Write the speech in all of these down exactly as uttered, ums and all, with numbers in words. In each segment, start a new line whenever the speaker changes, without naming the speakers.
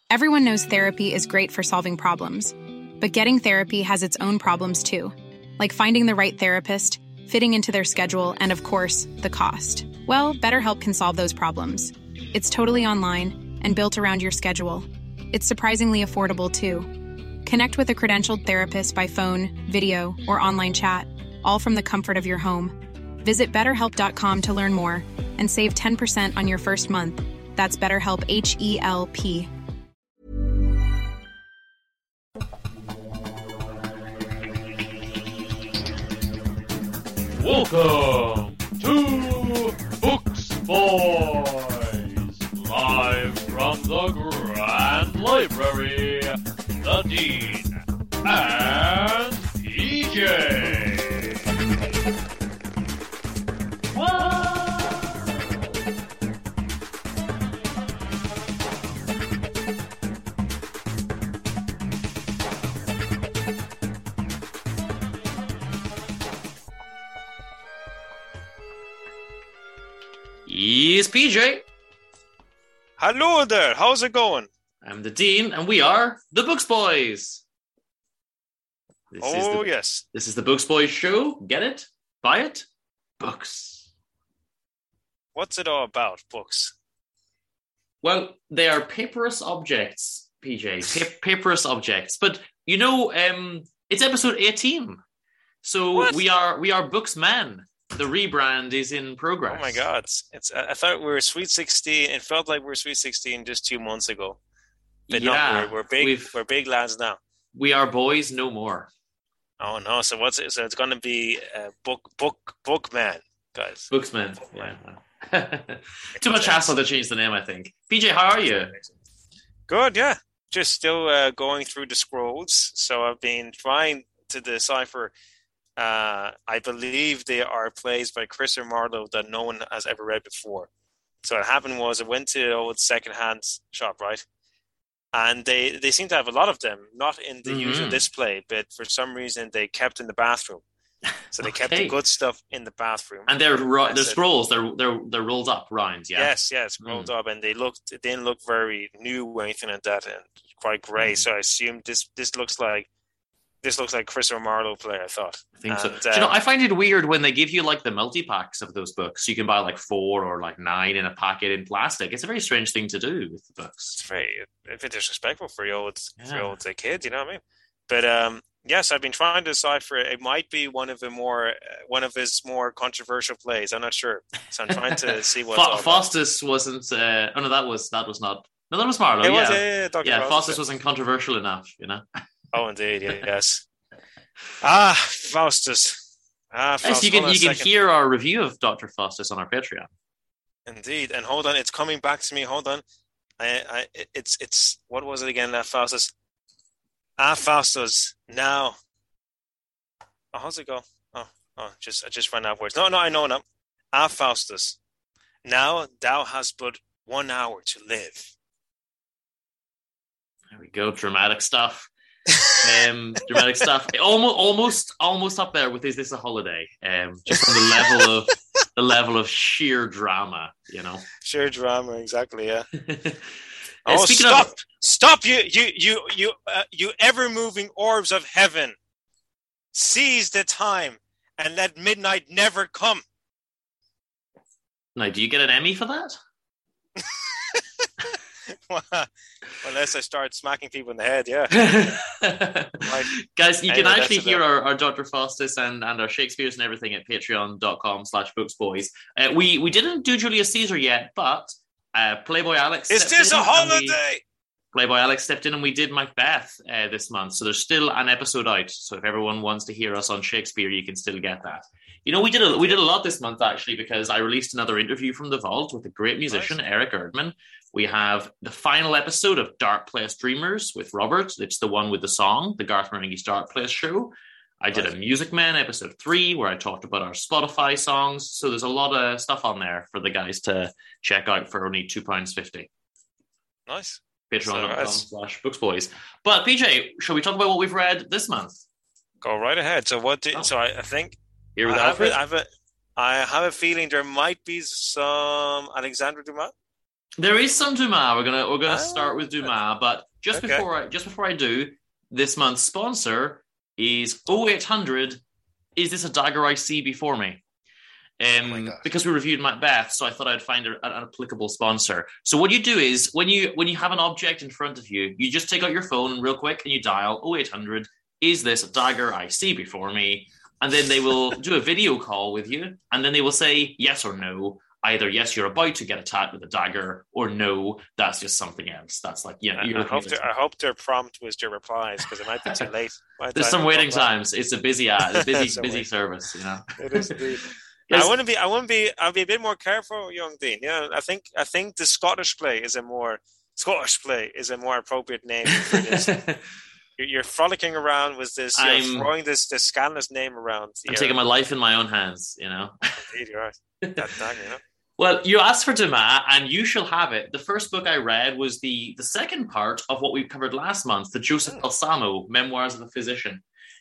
Everyone knows therapy is great for solving problems, but getting therapy has its own problems too, like finding the right therapist, fitting into their schedule, and of course, the cost. Well, BetterHelp can solve those problems. It's totally online and built around your schedule. It's surprisingly affordable too. Connect with a credentialed therapist by phone, video, or online chat, all from the comfort of your home. Visit better help dot com to learn more and save ten percent on your first month. That's BetterHelp, H E L P.
Welcome to Books Boys, live from the Grand Library, the Dean and P J. What?
He's P J.
Hello there, how's it going?
I'm the Dean, and we are the Books Boys. This
oh,
is the,
yes.
This is the Books Boys show. Get it? Buy it? Books.
What's it all about, books?
Well, they are paperless objects, P J. Pa- paperless objects. But, you know, um, it's episode eighteen. So
what?
we are we are Books Men. The rebrand is in progress.
Oh my God! It's I thought we were Sweet Sixteen. It felt like we were Sweet Sixteen just two months ago. But
yeah,
no, we're, we're big.
We've,
we're big lads now.
We are boys no more.
Oh no! So what's it? So it's going to be uh, book book bookman, guys.
Booksman. Yeah. Too much hassle to change the name, I think. P J, how are you?
Good. Yeah, just still uh, going through the scrolls. So I've been trying to decipher. Uh, I believe they are plays by Chris Marlowe that no one has ever read before. So what happened was I went to the old second-hand shop, right? And they, they seem to have a lot of them, not in the mm-hmm. usual display, but for some reason they kept in the bathroom. So they okay. kept the good stuff in the bathroom.
And they're ro- they're scrolls, they're they're they're rolled up rounds, yeah.
Yes, yes, rolled mm. up, and they looked it didn't look very new or anything like that, and quite grey. Mm. So I assumed this this looks like. This looks like Chris Marlowe play, I thought.
I think
and,
so.
Uh,
you know, I find it weird when they give you like the multi-packs of those books. You can buy like four or like nine in a packet in plastic. It's a very strange thing to do with the books.
It's very a bit disrespectful for your old, yeah. for your old uh, kids, you know what I mean? But um, yes, I've been trying to decipher it. It might be one of the more, uh, one of his more controversial plays. I'm not sure. So I'm trying to see what.
Fa- Faustus wasn't. Uh, oh no, that was that was not. No, that was Marlowe.
It
yeah,
was, yeah, yeah, Doctor
yeah
Faustus,
Faustus wasn't controversial enough, you know.
Oh, indeed, yes. Ah, Faustus. Ah, Faustus.
Yes, you can you can hear our review of Doctor Faustus on our Patreon.
Indeed, and hold on, it's coming back to me. Hold on, I, I, it's, it's. What was it again? That Faustus. Ah, Faustus. Now. Oh, how's it go? Oh, oh, just I just ran out of words. No, no, I know now. Ah, Faustus. Now thou hast but one hour to live.
There we go. Dramatic stuff. um, dramatic stuff. Almost, almost, almost up there with "Is This a Holiday?" Um, just on the level of the level of sheer drama, you know.
Sheer drama, exactly. Yeah.
uh,
oh, stop!
Of...
Stop! You, you, you, you, uh, you ever-moving orbs of heaven! Seize the time and let midnight never come.
Now, do you get an Emmy for that?
Well, unless I start smacking people in the head, yeah.
Like, guys, you
anyway,
can actually hear our, our Doctor Faustus and, and our Shakespeare's and everything at patreon.com slash booksboys. Uh, we, we didn't do Julius Caesar yet, but uh, Playboy Alex
Is this a holiday? We,
Playboy Alex stepped in and we did Macbeth uh, this month, so there's still an episode out. So if everyone wants to hear us on Shakespeare, you can still get that. You know, we did a, we did a lot this month, actually, because I released another interview from the Vault with a great musician, nice. Eric Erdman. We have the final episode of Dark Place Dreamers with Robert. It's the one with the song, the Garth Marenghi's Dark Place show. I did nice. a Music Man episode three where I talked about our Spotify songs. So there's a lot of stuff on there for the guys to check out for only two pounds fifty.
Nice.
Patreon.com slash booksboys. But P J, shall we talk about what we've read this month?
Go right ahead. So what? Did, oh. So I, I think
Here we
I,
go
have a, I have a I have a feeling there might be some Alexandre Dumas.
There is some Dumas. We're gonna we're gonna
Ah,
start with Dumas, but just
okay.
before I just before I do, this month's sponsor is oh eight hundred. Is this a dagger I see before me? Um,
Oh my God.
because we reviewed Macbeth, so I thought I'd find a, an applicable sponsor. So what you do is when you when you have an object in front of you, you just take out your phone real quick and you dial oh eight hundred. Is this a dagger I see before me? And then they will do a video call with you, and then they will say yes or no. Either yes, you're about to get attacked with a dagger, or no, that's just something else. That's like, you know,
I,
you're
I,
looking
hope
at
their, I hope their prompt was your replies because it might be too late. By the
There's
time
some
we
waiting
talk about
times. It's a busy, uh, a busy,
So
busy
wait.
service. You know,
it. It is indeed.
Yes.
I wouldn't be. I wouldn't be. I'll be a bit more careful, young Dean. Yeah, I think. I think the Scottish play is a more Scottish play is a more appropriate name for this. you're, you're frolicking around with this. You're
I'm-
throwing this this scandalous name around.
I'm
You're-
taking my life in my own hands. You know.
Indeed, you are. That dagger, you know?
Well, you asked for Dumas, and you shall have it. The first book I read was the the second part of what we covered last month, the Joseph Balsamo Memoirs of a Physician.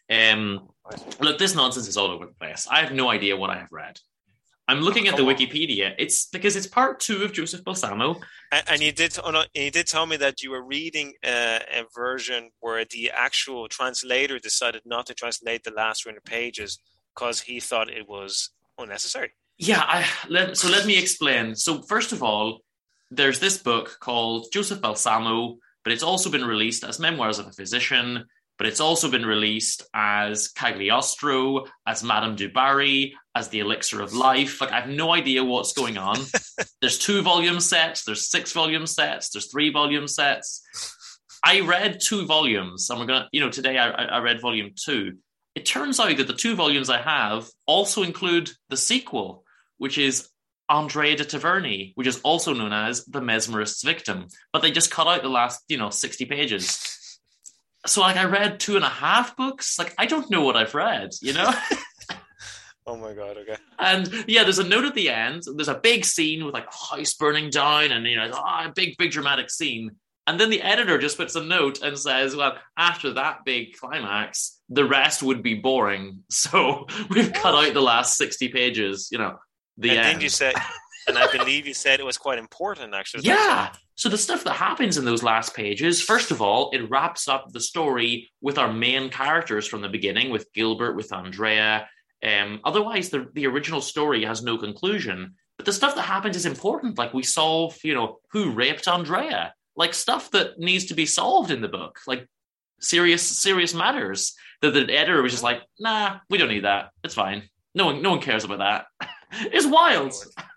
Um, look, this nonsense is all over the place. I have no idea what I have read. I'm looking
Oh,
at the
come on.
Wikipedia. It's because it's part two of Joseph Balsamo.
And, and you did. Oh no, you did tell me that you were reading uh, a version where the actual translator decided not to translate the last three hundred pages because he thought it was unnecessary.
Yeah, I, let, so let me explain. So first of all, there's this book called Joseph Balsamo, but it's also been released as Memoirs of a Physician, but it's also been released as Cagliostro, as Madame du Barry, as The Elixir of Life. Like, I have no idea what's going on. There's two volume sets, there's six volume sets, there's three volume sets. I read two volumes, and we're gonna, you know, today I, I read volume two. It turns out that the two volumes I have also include the sequel, which is Andrea de Taverny, which is also known as The Mesmerist's Victim. But they just cut out the last, you know, sixty pages. So, like, I read two and a half books. Like, I don't know what I've read, you know?
Oh my god! Okay.
And, yeah, there's a note at the end. There's a big scene with, like, a house burning down and, you know, oh, a big, big dramatic scene. And then the editor just puts a note and says, well, after that big climax, the rest would be boring. So we've cut out the last sixty pages, you know. The
and
end.
then you said, and I believe you said it was quite important, actually.
Yeah. So the stuff that happens in those last pages, first of all, it wraps up the story with our main characters from the beginning, with Gilbert, with Andrea. Um, otherwise, the, the original story has no conclusion. But the stuff that happens is important. Like, we solve, you know, who raped Andrea. Like, stuff that needs to be solved in the book. Like, serious, serious matters. That the editor was just like, nah, we don't need that. It's fine. No one, no one cares about that. It's wild.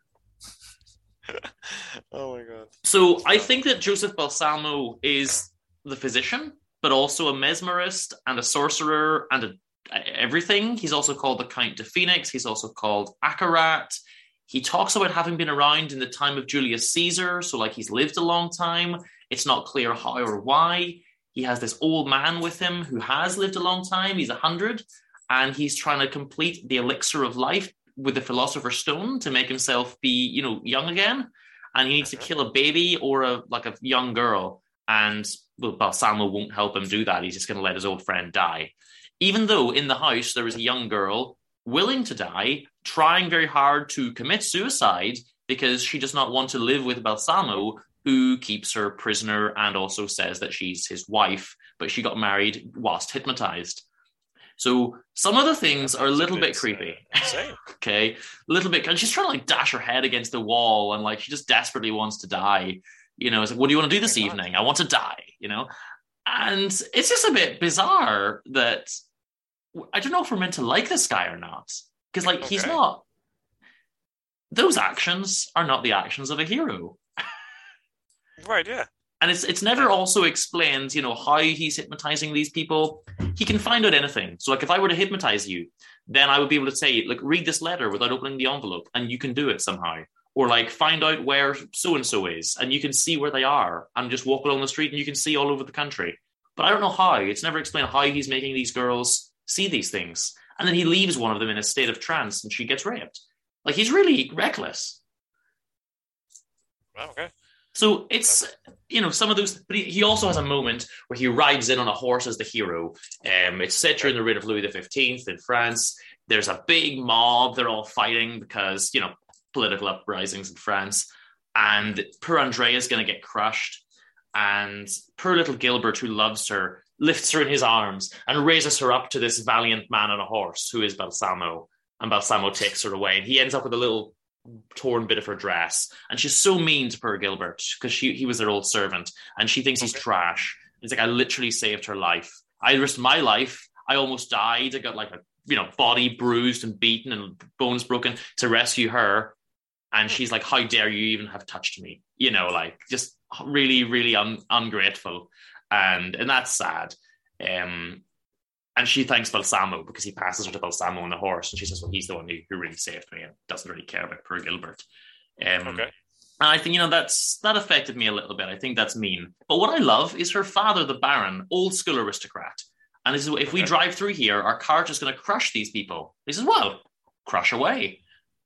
Oh my god.
So I think that Joseph Balsamo is the physician, but also a mesmerist and a sorcerer and a, everything. He's also called the Count de Phoenix. He's also called Akarat. He talks about having been around in the time of Julius Caesar, so like he's lived a long time. It's not clear how or why. He has this old man with him who has lived a long time. He's a hundred, and he's trying to complete the elixir of life with the Philosopher's Stone to make himself be, you know, young again. And he needs to kill a baby or a like a young girl. And well, Balsamo won't help him do that. He's just going to let his old friend die. Even though in the house there is a young girl willing to die, trying very hard to commit suicide because she does not want to live with Balsamo, who keeps her prisoner and also says that she's his wife, but she got married whilst hypnotized. So some of the things are a little bit creepy.
Insane.
Okay, a little bit. And she's trying to like dash her head against the wall, and like she just desperately wants to die. You know, it's like, what do you want to do this
Oh my
evening? I want to die. You know, and it's just a bit bizarre that I don't know if we're meant to like this guy or not, because like he's
Okay.
not. Those actions are not the actions of a hero.
Right, yeah.
And it's it's never also explained, you know, how he's hypnotizing these people. He can find out anything. So, like, if I were to hypnotize you, then I would be able to say, like, read this letter without opening the envelope, and you can do it somehow. Or, like, find out where so-and-so is, and you can see where they are, and just walk along the street, and you can see all over the country. But I don't know how. It's never explained how he's making these girls see these things. And then he leaves one of them in a state of trance, and she gets raped. Like, he's really reckless.
Wow, okay.
So it's, you know, some of those, but he, he also has a moment where he rides in on a horse as the hero. Um, it's set during the reign of Louis the fifteenth in France. There's a big mob. They're all fighting because, you know, political uprisings in France. and poor Andrea's going to get crushed, and poor little Gilbert, who loves her, lifts her in his arms and raises her up to this valiant man on a horse, who is Balsamo, and Balsamo takes her away, and he ends up with a little torn bit of her dress, and she's so mean to poor Gilbert because she he was their old servant, and she thinks he's okay. trash. He's like, I literally saved her life. I risked my life. I almost died. I got like a you know body bruised and beaten and bones broken to rescue her, and she's like, how dare you even have touched me? You know, like just really, really un- ungrateful, and and that's sad. Um, and she thanks Balsamo because he passes her to Balsamo on the horse, and she says, well, he's the one who, who really saved me and doesn't really care about poor Gilbert. Um,
okay.
And I think, you know, that's that affected me a little bit. I think that's mean. But what I love is her father, the Baron, old school aristocrat. And he says, if we drive through here, our cart is going to crush these people. He says, well, crush away.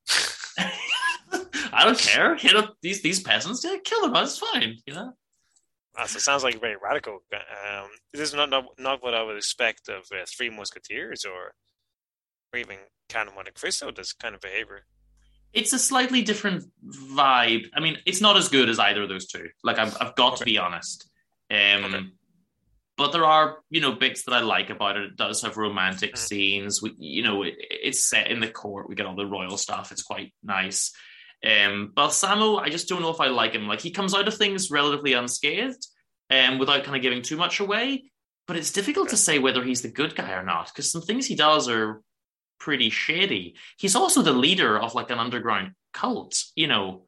I don't care. You know, these these peasants, yeah, kill them. It's fine, you know.
Ah, so it sounds like very radical. Um, this is not, not not what I would expect of uh, Three Musketeers or or even Count of Monte Cristo. This kind of behavior.
It's a slightly different vibe. I mean, it's not as good as either of those two. Like, I've I've got okay. to be honest. Um, okay. But there are, you know, bits that I like about it. It does have romantic mm-hmm. scenes. We, you know, it, it's set in the court. We get all the royal stuff. It's quite nice. Um, Balsamo, I just don't know if I like him. Like, he comes out of things relatively unscathed, um, without kind of giving too much away. But it's difficult to say whether he's the good guy or not, because some things he does are pretty shady. He's also the leader of like an underground cult. You know,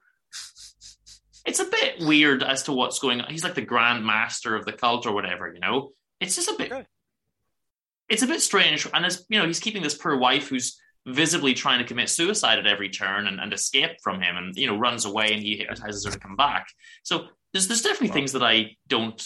it's a bit weird as to what's going on. He's like the grand master of the cult or whatever. You know, it's just a bit. Okay. It's a bit strange, and as you know, he's keeping this poor wife who's visibly trying to commit suicide at every turn and, and escape from him, and you know runs away, and he hypnotizes her to come back. So there's there's definitely wow. things that I don't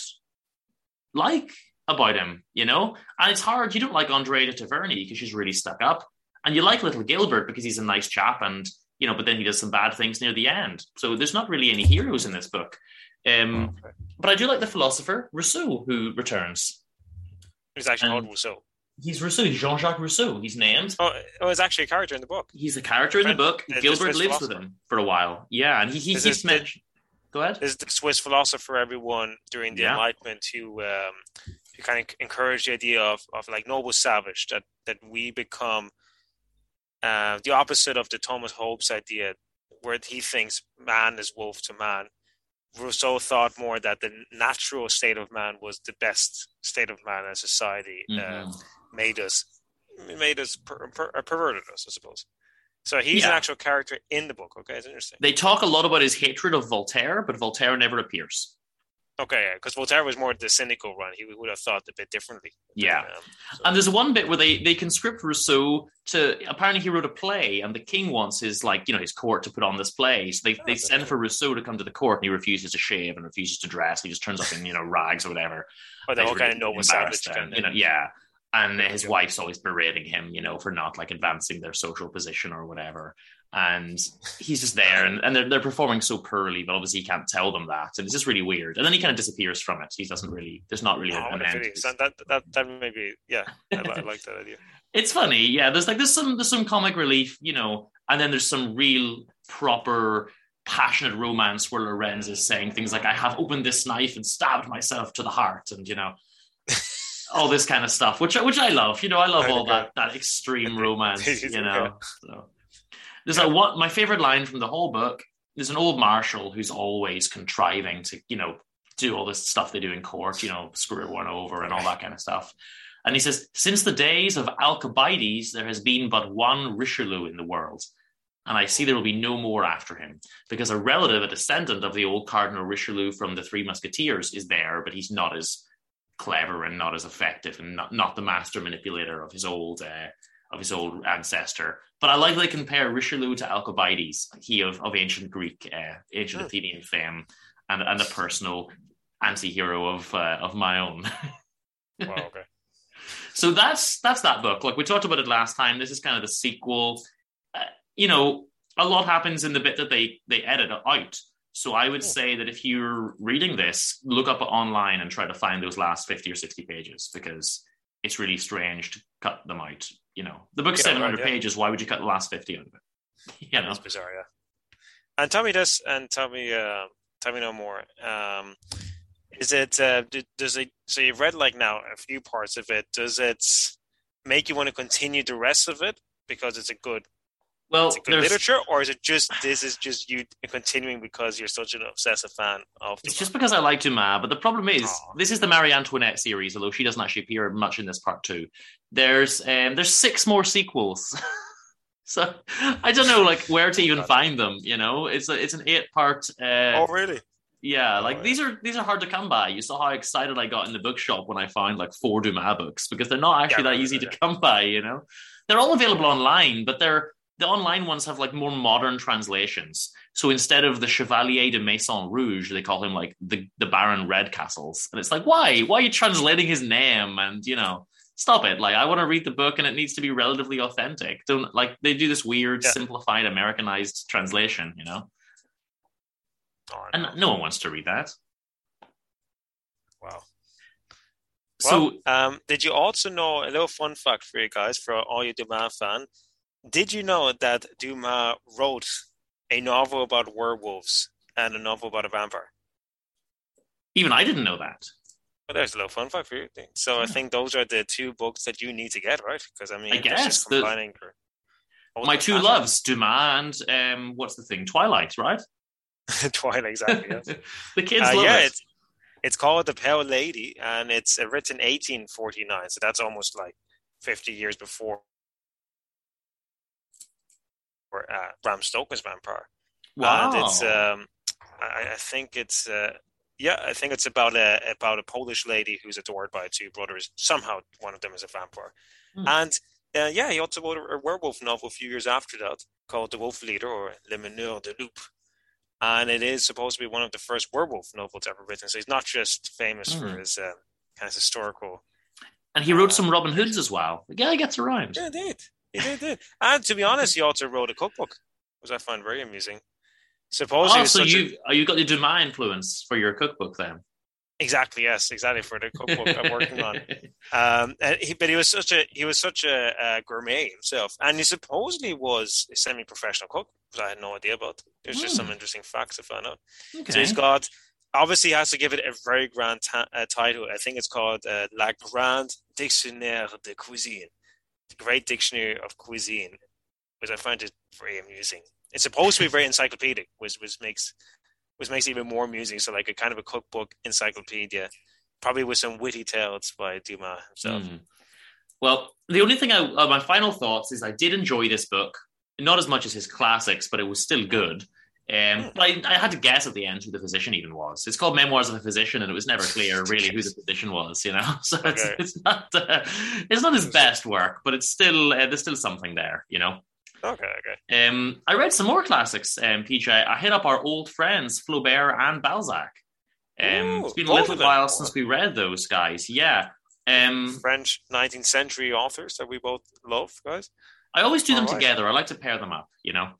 like about him, you know, and it's hard. You don't like Andrea de Taverny because she's really stuck up, and you like little Gilbert because he's a nice chap, and you know, but then he does some bad things near the end. So there's not really any heroes in this book. Um, okay. But I do like the philosopher Rousseau who returns.
He's actually called Rousseau.
He's Rousseau. He's Jean-Jacques Rousseau. He's named.
Oh, oh, it's actually a character in the book.
He's a character in the book. Uh, Gilbert the lives with him for a while. Yeah, and he, he keeps mentioning. Go ahead.
This is the Swiss philosopher, everyone during the yeah. Enlightenment who um, who kind of encouraged the idea of, of like noble savage, that that we become uh, the opposite of the Thomas Hobbes idea, where he thinks man is wolf to man. Rousseau thought more that the natural state of man was the best state of man as society. Mm-hmm. Uh, made us made us per, per, perverted us, I suppose. So he's yeah. an actual character in the book. Okay, it's interesting.
They talk a lot about his hatred of Voltaire, but Voltaire never appears.
Okay, because yeah, Voltaire was more the cynical one. He would have thought a bit differently.
Yeah, um, so. And there's one bit where they, they conscript Rousseau to, apparently he wrote a play, and the king wants his, like, you know, his court to put on this play. So they, oh, they send for Rousseau to come to the court, and he refuses to shave and refuses to dress. He just turns up in, you know, rags or whatever.
Oh, the whole kind of noble savage
kind of, you know, yeah. And his wife's always berating him, you know, for not like advancing their social position or whatever. And he's just there, and, and they're they're performing so poorly, but obviously he can't tell them that, and it's just really weird. And then he kind of disappears from it. He doesn't really. There's not really.
Oh,
an end.
That that that maybe yeah, I, I like that idea.
It's funny, yeah. There's like there's some there's some comic relief, you know, and then there's some real proper passionate romance where Lorenz is saying things like, "I have opened this knife and stabbed myself to the heart," and you know. all this kind of stuff, which which I love. You know, I love all that that extreme romance. You know, so there's like one my favorite line from the whole book. There's an old marshal who's always contriving to, you know, do all this stuff they do in court. You know, screw everyone over and all that kind of stuff. And he says, since the days of Alcibiades, there has been but one Richelieu in the world. And I see there will be no more after him, because a relative, a descendant of the old Cardinal Richelieu from the Three Musketeers is there, but he's not as clever and not as effective, and not, not the master manipulator of his old uh, of his old ancestor. But I like they compare Richelieu to Alcibiades, he of, of ancient Greek, uh, ancient oh. Athenian fame, and and a personal anti-hero of uh, of my own.
Wow, okay.
So that's that's that book. Like we talked about it last time. This is kind of the sequel. Uh, you know, a lot happens in the bit that they they edit out. So I would say that if you're reading this, look up online and try to find those last fifty or sixty pages, because it's really strange to cut them out. You know, the book's yeah, seven hundred right, yeah. pages. Why would you cut the last fifty out of it? You know,
it's bizarre. Yeah. And tell me this, and tell me, uh, tell me no more. Um, is it? Uh, does it? So you've read like now a few parts of it. Does it make you want to continue the rest of it because it's a good,
Well,
it's a good literature, or is it just this is just you continuing because you're such an obsessive fan of?
It's
Dumas?
just because I like Dumas, but the problem is
Aww.
this is the Marie Antoinette series, although she doesn't actually appear much in this part two. There's um, there's six more sequels. So I don't know, like where to even find them. You know, it's a, it's an eight part. Uh,
oh, really?
Yeah,
Oh,
like
yeah.
these are these are hard to come by. You saw how excited I got in the bookshop when I found like four Dumas books because they're not actually
Yeah,
that
right,
easy
right,
to come by. You know, they're all available online, but they're the online ones have like more modern translations. So instead of the Chevalier de Maison Rouge, they call him like the the Baron Redcastles, and it's like why why are you translating his name? And you know. Stop it. Like, I want to read the book and it needs to be relatively authentic. Don't like they do this weird,
Yeah.
simplified, Americanized translation, you know?
Oh,
And no one wants to read that.
wow.
So,
Well, um, did you also know a little fun fact for you guys, for all you Dumas fan? Did you know that Dumas wrote a novel about werewolves and a novel about a vampire?
even I didn't know that.
Well, there's a little fun fact for you. So I
Yeah.
think those are the two books that you need to get, right? Because I mean,
I
that's
guess
just
the-
combining your
My two
passion.
loves, Dumas and um, what's the thing? Twilight, right?
Twilight, exactly. Yes.
The kids
Uh,
love
yeah,
it.
it's it's called The Pale Lady, and it's uh, written eighteen forty-nine. So that's almost like fifty years before uh, Bram Stoker's Vampire.
Wow.
And it's um, I, I think it's uh, yeah, I think it's about a about a Polish lady who's adored by two brothers. Somehow one of them is a vampire,
Hmm.
and uh, yeah, he also wrote a, a werewolf novel a few years after that called The Wolf Leader or Le Meneur de Loup, and it is supposed to be one of the first werewolf novels ever written. So he's not just famous
Hmm.
for his uh, kind of historical.
And he wrote some Robin Hoods as well. The guy gets around.
Yeah, he did. He did, did. And to be honest, he also wrote a cookbook, which I find very amusing. Supposedly,
Oh,
it was
so
such
you
a,
oh, you got the Dumas influence for your cookbook then?
exactly yes, exactly for the cookbook I'm working on. Um, and he, but he was such a he was such a, a gourmet himself, and he supposedly was a semi-professional cook, which I had no idea about. There's just
Hmm.
some interesting facts I found out.
Okay.
So he's got obviously he has to give it a very grand ta- uh, title. I think it's called uh, La Grande Dictionnaire de Cuisine, the Great Dictionary of Cuisine, which I find it very amusing. It's supposed to be very encyclopedic, which which makes which makes it even more amusing. So like a kind of a cookbook encyclopedia, probably with some witty tales by Dumas himself.
Mm. Well, the only thing I, uh, my final thoughts is I did enjoy this book, not as much as his classics, but it was still good. Um, but I, I had to guess at the end who the physician even was. It's called Memoirs of a Physician, and it was never clear really who the physician was. You know, so it's,
Okay.
it's not uh, it's not his best work, but it's still uh, there's still something there. You know.
Okay, okay.
Um, I read some more classics, um, P J. I hit up our old friends, Flaubert and Balzac. Um,
Ooh,
it's been a
both
little
of them.
while since we read those guys. Yeah. Um,
French nineteenth century authors that we both love, guys.
I always do them
All right.
together. I like to pair them up, you know.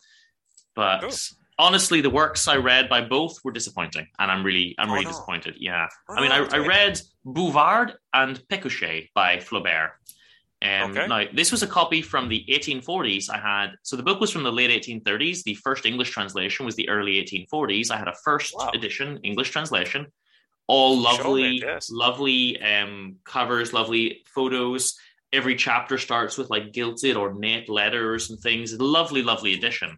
But
Cool.
honestly, the works I read by both were disappointing, and I'm really, I'm
Oh,
really
no.
disappointed. Yeah.
Oh,
I mean, I,
okay.
I read Bouvard and Pécuchet by Flaubert. Um,
Okay.
Now, this was a copy from the eighteen forties. I had so the book was from the late eighteen thirties. The first English translation was the early eighteen forties. I had a first
Wow.
edition English translation, all
Show
lovely,
me, yes.
lovely um, covers, lovely photos. Every chapter starts with like gilded ornate letters and things. Lovely, lovely edition.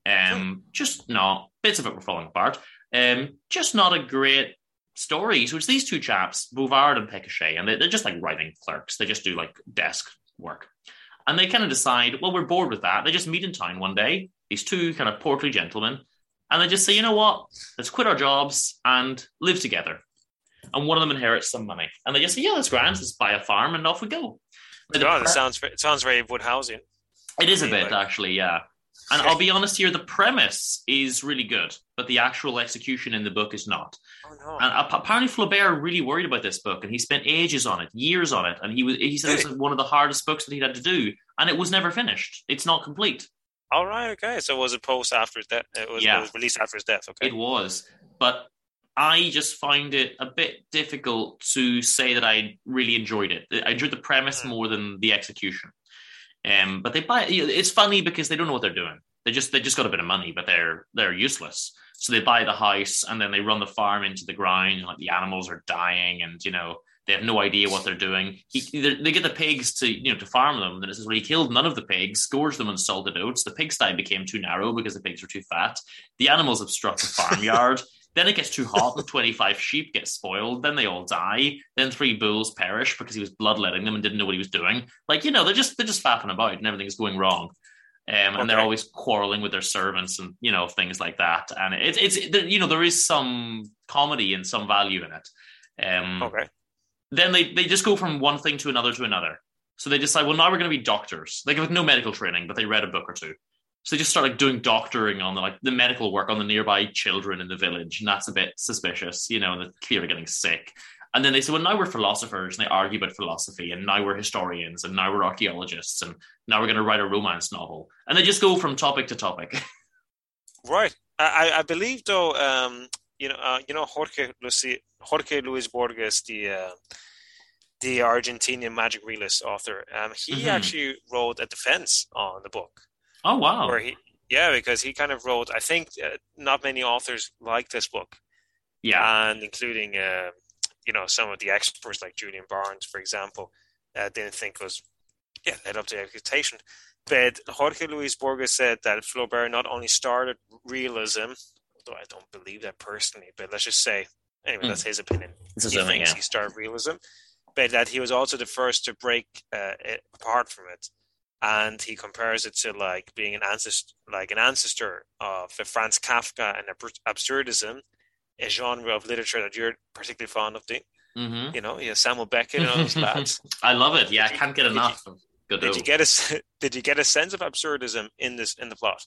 Um, just not bits of it were falling apart. Um, just not a great story. So it's these two chaps, Bouvard and Pécuchet, and they, they're just like writing clerks. They just do like desk work. And they kind of decide, well, we're bored with that. They just meet in town one day, these two kind of portly gentlemen, and they just say, you know what, let's quit our jobs and live together. And one of them inherits some money. And they just say, yeah, that's grand, let's buy a farm and off we go. Now, the
God, it
pre-
sounds it sounds very Woodhousing.
it is a
I mean,
bit,
like-
actually, yeah. And I'll be honest here, the premise is really good, but the actual execution in the book is not.
Oh no.
And ap- apparently Flaubert really worried about this book, and he spent ages on it, years on it, and he was he said it was one of the hardest books that he had to do, and it was never finished. It's not complete.
All right, okay. So was it post after his death? It was,
Yeah.
it was released after his death. Okay.
It was, but I just find it a bit difficult to say that I really enjoyed it. I enjoyed the premise
Hmm.
more than the execution. Um, but they buy. It's funny because they don't know what they're doing. They just they just got a bit of money, but they're they're useless. So they buy the house and then they run the farm into the ground. And, like the animals are dying, and you know they have no idea what they're doing. He, they get the pigs to you know to farm them. And it says, well, he killed none of the pigs, gorged them on salted oats. The pigsty became too narrow because the pigs were too fat. The animals obstruct the farmyard. Then it gets too hot and twenty-five sheep get spoiled. Then they all die. Then three bulls perish because he was bloodletting them and didn't know what he was doing. Like, you know, they're just they're just faffing about and everything's going wrong. Um, and okay. They're always quarreling with their servants and, you know, things like that. And it's, it's it, you know, there is some comedy and some value in it. Um,
okay.
Then they, they just go from one thing to another to another. So they decide, well, now we're going to be doctors. Like, with no medical training, but they read a book or two. So they just start like doing doctoring on the like the medical work on the nearby children in the village, and that's a bit suspicious, you know. And they're clearly getting sick. And then they say, well, now we're philosophers, and they argue about philosophy, and now we're historians, and now we're archaeologists, and now we're going to write a romance novel, and they just go from topic to topic.
Right. I, I believe though, um, you know, uh, you know, Jorge Luis, Jorge Luis Borges, the uh, the Argentinian magic realist author, um, he mm-hmm. actually wrote a defense on the book.
Oh, wow.
Where he, yeah, because he kind of wrote, I think uh, not many authors like this book.
Yeah.
And including, uh, you know, some of the experts like Julian Barnes, for example, uh, didn't think was, yeah, led up to the expectation. But Jorge Luis Borges said that Flaubert not only started realism, although I don't believe that personally, but let's just say, anyway, mm. that's his opinion.
He
thinks
yeah.
he started realism, but that he was also the first to break uh, it apart from it. And he compares it to like being an ancestor, like an ancestor of Franz Kafka and absurdism, a genre of literature that you're particularly fond of. The,
mm-hmm.
you know, yeah, Samuel Beckett and all those lads.
I love it. Yeah, did I can't get
you,
enough.
Did,
of
you, did you get a Did you get a sense of absurdism in this in the plot?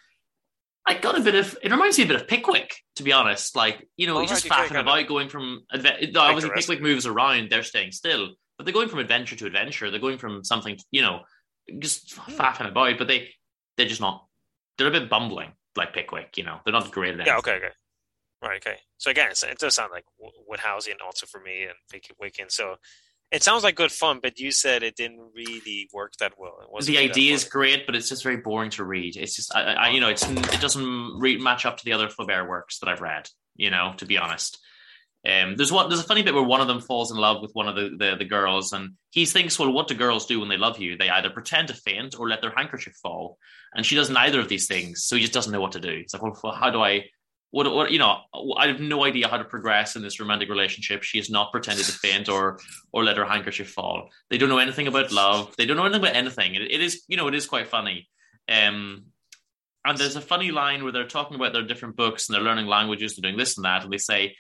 I got a bit of. It reminds me a bit of Pickwick, to be honest. Like, you know,
oh,
he's
right,
just faffing about of... going from. Obviously, Pickwick moves around; they're staying still, but they're going from adventure to adventure. They're going from something, you know. Just faffing about, but they they're just not. They're a bit bumbling, like Pickwick. You know, they're not great at it.
Yeah. Okay. Okay. Right. Okay. So again, it does sound like Woodhouseian also for me and Pickwickian. So it sounds like good fun, but you said it didn't really work that well. It wasn't
the idea is great, but it's just very boring to read. It's just, I, I you know, it's it doesn't re- match up to the other Flaubert works that I've read. You know, to be honest. Um, there's one. There's a funny bit where one of them falls in love with one of the, the, the girls, and he thinks, well, what do girls do when they love you? They either pretend to faint or let their handkerchief fall, and she does neither of these things, so he just doesn't know what to do. It's like, well, how do I? What, what you know? I have no idea how to progress in this romantic relationship. She has not pretended to faint or or let her handkerchief fall. They don't know anything about love. They don't know anything about anything. It, it is, you know, it is quite funny. Um, and there's a funny line where they're talking about their different books and they're learning languages, they're doing this and that, and they say.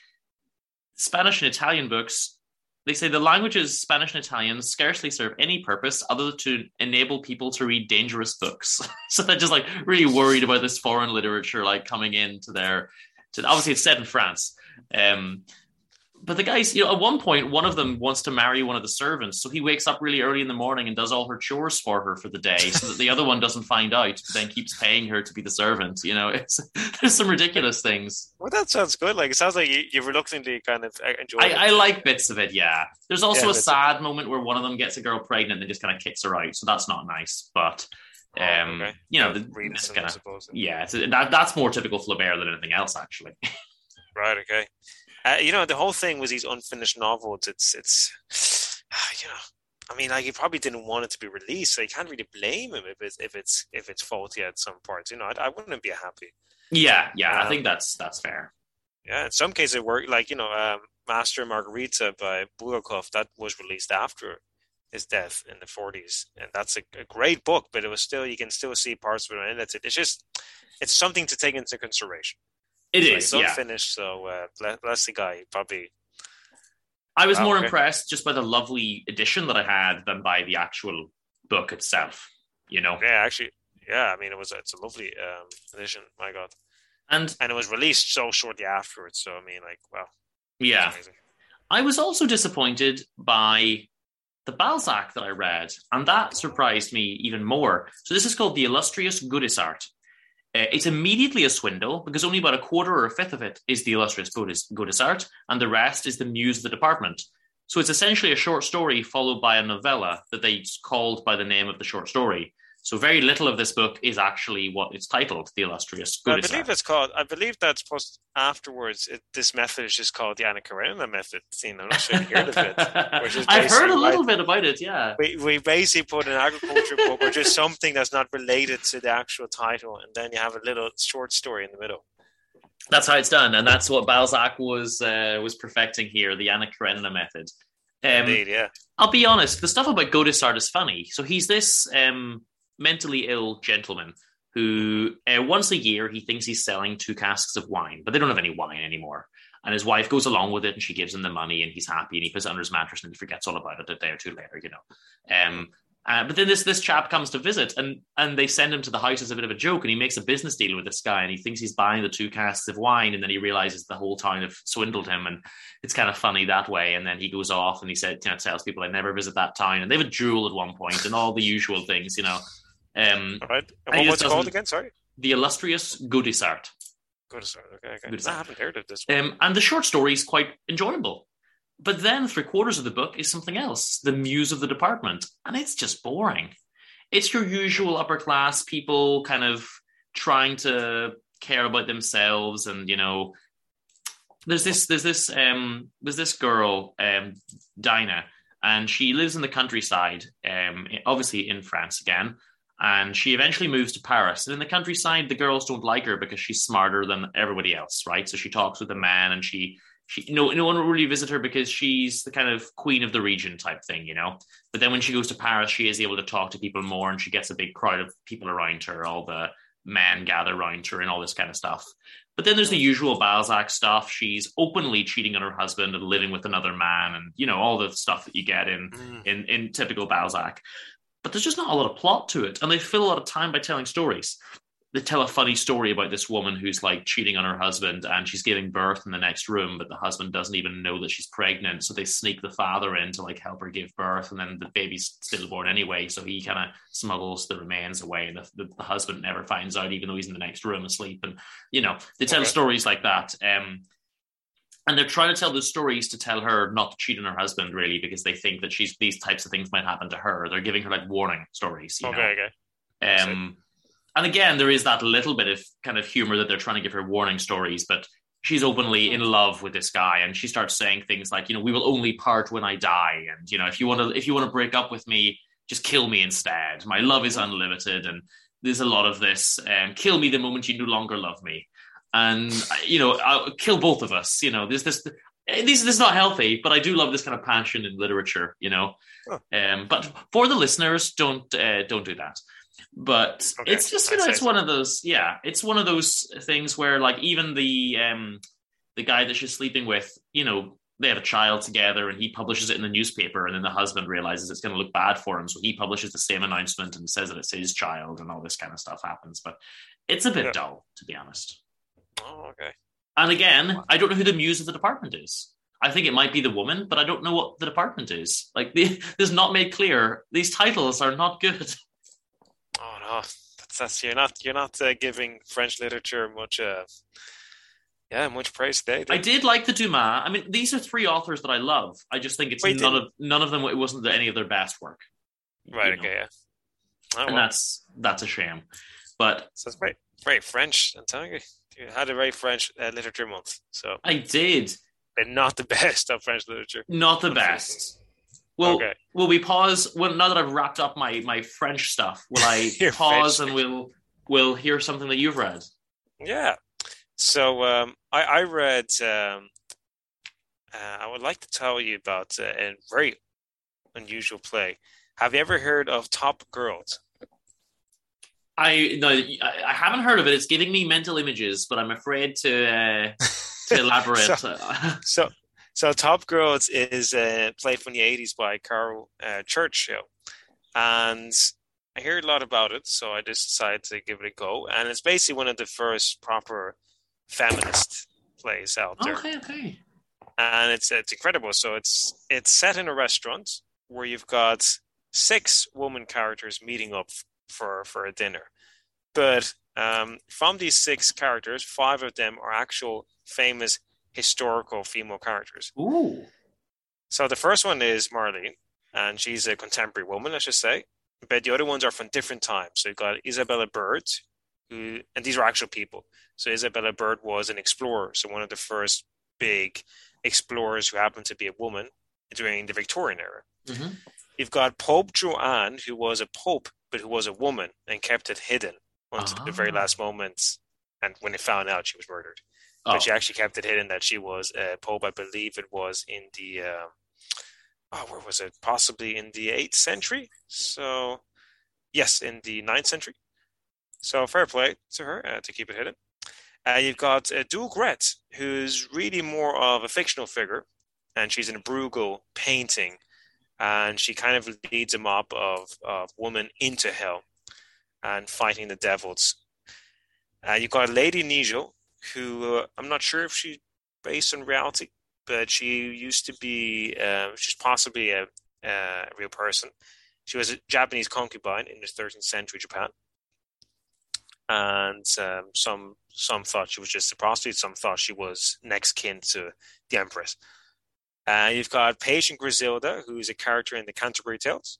Spanish and Italian books, they say the languages Spanish and Italian scarcely serve any purpose other than to enable people to read dangerous books. So they're just like really worried about this foreign literature like coming into their. To, obviously, it's set in France. Um, but the guys, you know, at one point, one of them wants to marry one of the servants. So he wakes up really early in the morning and does all her chores for her for the day so that the other one doesn't find out, but then keeps paying her to be the servant. You know, it's there's some ridiculous things.
Well, that sounds good. Like, it sounds like you, you're reluctantly kind of enjoy it.
I, I like bits of it, yeah. There's also
yeah,
a sad it. moment where one of them gets a girl pregnant and just kind of kicks her out. So that's not nice. But, um,
oh, okay.
you know, the,
Realism,
kinda,
I suppose.
Yeah, it's, that, that's more typical Flaubert than anything else, actually.
Right, okay. Uh, you know, the whole thing was these unfinished novels. It's, it's, you know, I mean, like, he probably didn't want it to be released, so you can't really blame him if it's if it's if it's faulty at some parts. You know, I, I wouldn't be happy.
Yeah, yeah, um, I think that's that's fair.
Yeah, in some cases it worked. Like, you know, um, Master and Margarita by Bulgakov, that was released after his death in the forties, and that's a, a great book. But it was still, you can still see parts of it, and it's it's just it's something to take into consideration.
It
so
is,
it's
yeah.
unfinished, so uh, bless, bless the guy. He probably.
I was
oh,
more
okay.
impressed just by the lovely edition that I had than by the actual book itself. You know.
Yeah, actually, yeah. I mean, it was it's a lovely um, edition. My God.
And
and it was released so shortly afterwards. So I mean, like, wow.
Yeah. I was also disappointed by the Balzac that I read, and that surprised me even more. So this is called The Illustrious Gaudissart. Uh, it's immediately a swindle because only about a quarter or a fifth of it is the illustrious Gaudissart, and the rest is the muse of the department. So it's essentially a short story followed by a novella that they called by the name of the short story. So very little of this book is actually what it's titled, The Illustrious
I
Gudisar.
believe it's called. I believe that's post afterwards. It, this method is just called the Anna Karenina method. See, I'm not sure if you heard of it. Which is
I've heard a little
like,
bit about it. Yeah,
we we basically put an agriculture book or just something that's not related to the actual title, and then you have a little short story in the middle.
That's how it's done, and that's what Balzac was uh, was perfecting here, the Anna Karenina method. Um,
Indeed, yeah.
I'll be honest, the stuff about Gaudissart is funny. So he's this um, mentally ill gentleman who uh, once a year he thinks he's selling two casks of wine, but they don't have any wine anymore. And his wife goes along with it and she gives him the money and he's happy and he puts it under his mattress and he forgets all about it a day or two later, you know. Um, uh, but then this this chap comes to visit and, and they send him to the house as a bit of a joke, and he makes a business deal with this guy and he thinks he's buying the two casks of wine, and then he realizes the whole town have swindled him, and it's kind of funny that way. And then he goes off and he said, you know, tells people I never visit that town, and they have a duel at one point and all the usual things, you know. Um,
all right. And
and
what, what's it called again? Sorry.
The Illustrious Gaudissart.
Gaudissart. Okay, okay.
Gaudissart.
I haven't heard of this one.
Um, and the short story is quite enjoyable. But then three quarters of the book is something else, the muse of the department. And it's just boring. It's your usual upper class people kind of trying to care about themselves. And, you know, there's this, there's this, um, there's this girl, um, Dinah, and she lives in the countryside, um, obviously in France again. And she eventually moves to Paris. And in the countryside, the girls don't like her because she's smarter than everybody else, right? So she talks with the man, and she, she no, no one will really visit her because she's the kind of queen of the region type thing, you know? But then when she goes to Paris, she is able to talk to people more, and she gets a big crowd of people around her. All the men gather around her and all this kind of stuff. But then there's the usual Balzac stuff. She's openly cheating on her husband and living with another man, and, you know, all the stuff that you get in mm. in, in typical Balzac. But there's just not a lot of plot to it. And they fill a lot of time by telling stories. They tell a funny story about this woman who's like cheating on her husband, and she's giving birth in the next room, but the husband doesn't even know that she's pregnant. So they sneak the father in to like help her give birth. And then the baby's stillborn anyway. So he kind of smuggles the remains away. And the, the, the husband never finds out, even though he's in the next room asleep. And, you know, they tell okay. stories like that. Um, And they're trying to tell the stories to tell her not to cheat on her husband, really, because they think that she's these types of things might happen to her. They're giving her like warning stories. You
okay,
know?
okay.
Um, and again, there is that little bit of kind of humor that they're trying to give her warning stories, but she's openly in love with this guy, and she starts saying things like, you know, we will only part when I die, and you know, if you want to, if you want to break up with me, just kill me instead. My love is unlimited, and there's a lot of this. Um, kill me the moment you no longer love me. And, you know, I'll kill both of us. You know, there's this, this, this is not healthy, but I do love this kind of passion in literature, you know. Oh. Um, but for the listeners, don't uh, don't do that. But okay. it's just, you know, it's so. one of those, yeah, it's one of those things where, like, even the um, the guy that she's sleeping with, you know, they have a child together, and he publishes it in the newspaper, and then the husband realizes it's going to look bad for him, so he publishes the same announcement and says that it's his child, and all this kind of stuff happens. But it's a bit yeah. dull, to be honest.
Oh, okay.
And again, I don't know who the muse of the department is. I think it might be the woman, but I don't know what the department is. Like, this is not made clear. These titles are not good.
Oh no, that's, that's you're not you're not uh, giving French literature much, uh, yeah, much praise today.
I did like the Dumas. I mean, these are three authors that I love. I just think it's Wait, none didn't... of none of them. It wasn't any of their best work.
Right. Okay. Know? Yeah. Oh,
and
well.
that's that's a shame. But
so it's very very French. I'm telling you. You had a very French uh, literature month, so
I did,
but not the best of French literature.
Not the best. Well,
okay.
will we pause? Well, now that I've wrapped up my my French stuff, will I pause French. and we'll we'll hear something that you've read?
Yeah. So um, I, I read. Um, uh, I would like to tell you about uh, a very unusual play. Have you ever heard of Top Girls?
I no, I haven't heard of it. It's giving me mental images, but I'm afraid to uh, to elaborate.
so, so, so, Top Girls is uh, played from the eighties by Carol uh, Churchill, and I heard a lot about it, so I just decided to give it a go. And it's basically one of the first proper feminist plays out there.
Okay, okay.
And it's it's incredible. So it's it's set in a restaurant where you've got six woman characters meeting up for for a dinner, but um, from these six characters, five of them are actual famous historical female characters.
Ooh!
So the first one is Marlene, and she's a contemporary woman, let's just say. but the other ones are from different times. So you've got Isabella Bird, who, and these are actual people. So Isabella Bird was an explorer, so one of the first big explorers who happened to be a woman during the Victorian era.
Mm-hmm.
You've got Pope Joanne, who was a pope, but who was a woman and kept it hidden until
Ah.
the very last moments. And when they found out, she was murdered.
Oh.
But she actually kept it hidden that she was a pope. I believe it was in the, uh, oh, where was it? Possibly in the eighth century. So, yes, in the ninth century. So fair play to her uh, to keep it hidden. Uh, you've got uh, Doug Rhett, who's really more of a fictional figure, and she's in a Bruegel painting, and she kind of leads a mob of, of women into hell and fighting the devils. Uh, you've got Lady Nijo, who uh, I'm not sure if she's based on reality, but she used to be, uh, she's possibly a, a real person. She was a Japanese concubine in the thirteenth century Japan. And um, some some thought she was just a prostitute. Some thought she was next kin to the Empress. Uh, you've got Patient Griselda, who's a character in the Canterbury Tales,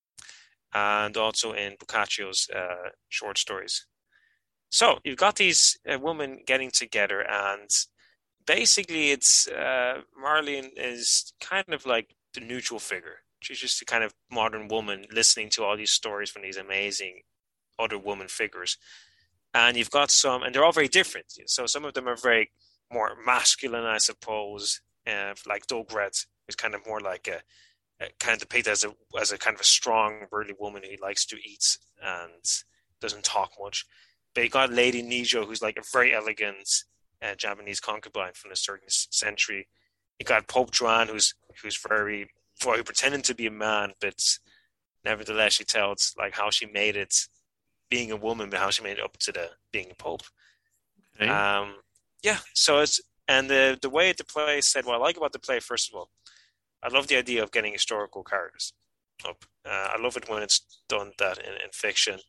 and also in Boccaccio's uh, short stories. So you've got these uh, women getting together, and basically it's uh, Marlene is kind of like the neutral figure. She's just a kind of modern woman listening to all these stories from these amazing other woman figures. And you've got some, and they're all very different. So some of them are very more masculine, I suppose, uh, like Doug Rhett is kind of more like a, a kind of depicted as a as a kind of a strong, burly woman who likes to eat and doesn't talk much. But you got Lady Nijo, who's like a very elegant uh, Japanese concubine from the thirteenth century. You got Pope Joanne, who's who's very, well, who pretended to be a man, but nevertheless she tells like how she made it being a woman, but how she made it up to the being a pope.
Okay.
Um, yeah, so it's, and the the way the play said, what I like about the play, first of all, I love the idea of getting historical characters up. Uh, I love it when it's done that in, in fiction.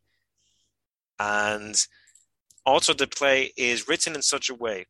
And also the play is written in such a way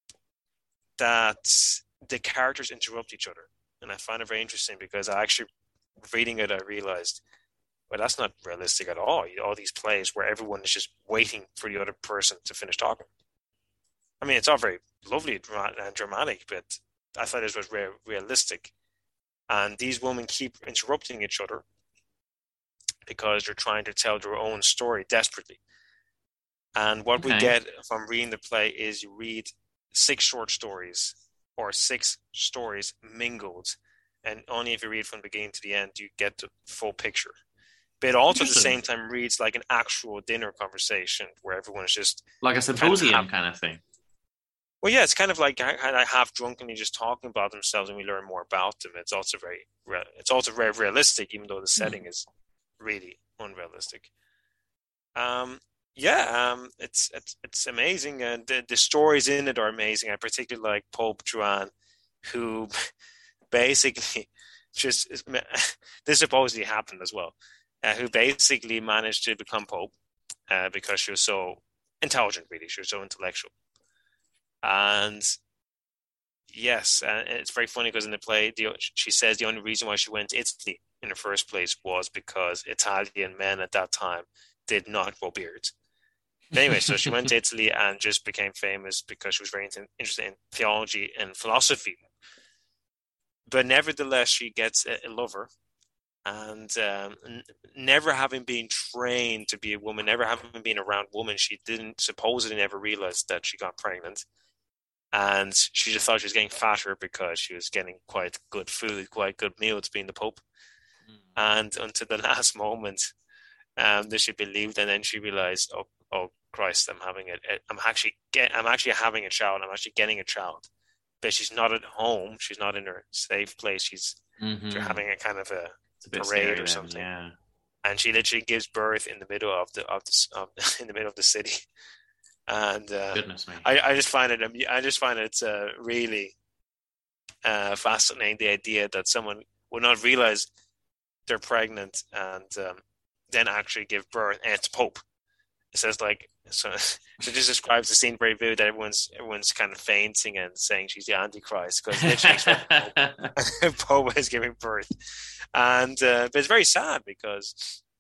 that the characters interrupt each other. And I find it very interesting because I actually, reading it, I realized, well, that's not realistic at all. All these plays where everyone is just waiting for the other person to finish talking. I mean, it's all very lovely and dramatic, but I thought this was very realistic. And these women keep interrupting each other because they're trying to tell their own story desperately. And what
Okay.
we get from reading the play is you read six short stories or six stories mingled. And only if you read from the beginning to the end, you get the full picture. But also at the same time reads like an actual dinner conversation where everyone is just
Like a symposium
kind of,
kind of thing.
well, yeah, it's kind of like kind of half drunkenly just talking about themselves, and we learn more about them. It's also very, it's also very realistic, even though the setting is really unrealistic. Um, yeah, um, it's it's it's amazing, and the the stories in it are amazing. I particularly like Pope Joanne, who basically just this supposedly happened as well. Uh, who basically managed to become Pope uh, because she was so intelligent, really. She was so intellectual. And yes, uh, it's very funny because in the play, the, she says the only reason why she went to Italy in the first place was because Italian men at that time did not grow beards. But anyway, so she went to Italy and just became famous because she was very interested in theology and philosophy. But nevertheless, she gets a, a lover. And um, n- never having been trained to be a woman, never having been around women, she didn't supposedly never realized that she got pregnant. And she just thought she was getting fatter because she was getting quite good food, quite good meals being the Pope. Mm. And until the last moment, um, that she believed, and then she realized, oh, oh Christ, I'm having it. I'm actually get, I'm actually having a child. I'm actually getting a child. But she's not at home. She's not in her safe place. She's
Mm-hmm.
they're having a kind of a
It's a bit
parade
scary
or
then,
something,
yeah.
and she literally gives birth in the middle of the of the of, in the middle of the city, and uh,
Goodness me,
I, I just find it I just find it uh, really uh, fascinating, the idea that someone would not realize they're pregnant and um, then actually give birth, and it's Pope. It says like so. So it just describes the scene very vivid. That everyone's everyone's kind of fainting and saying she's the Antichrist because literally Pope, Pope is giving birth, and uh, but it's very sad because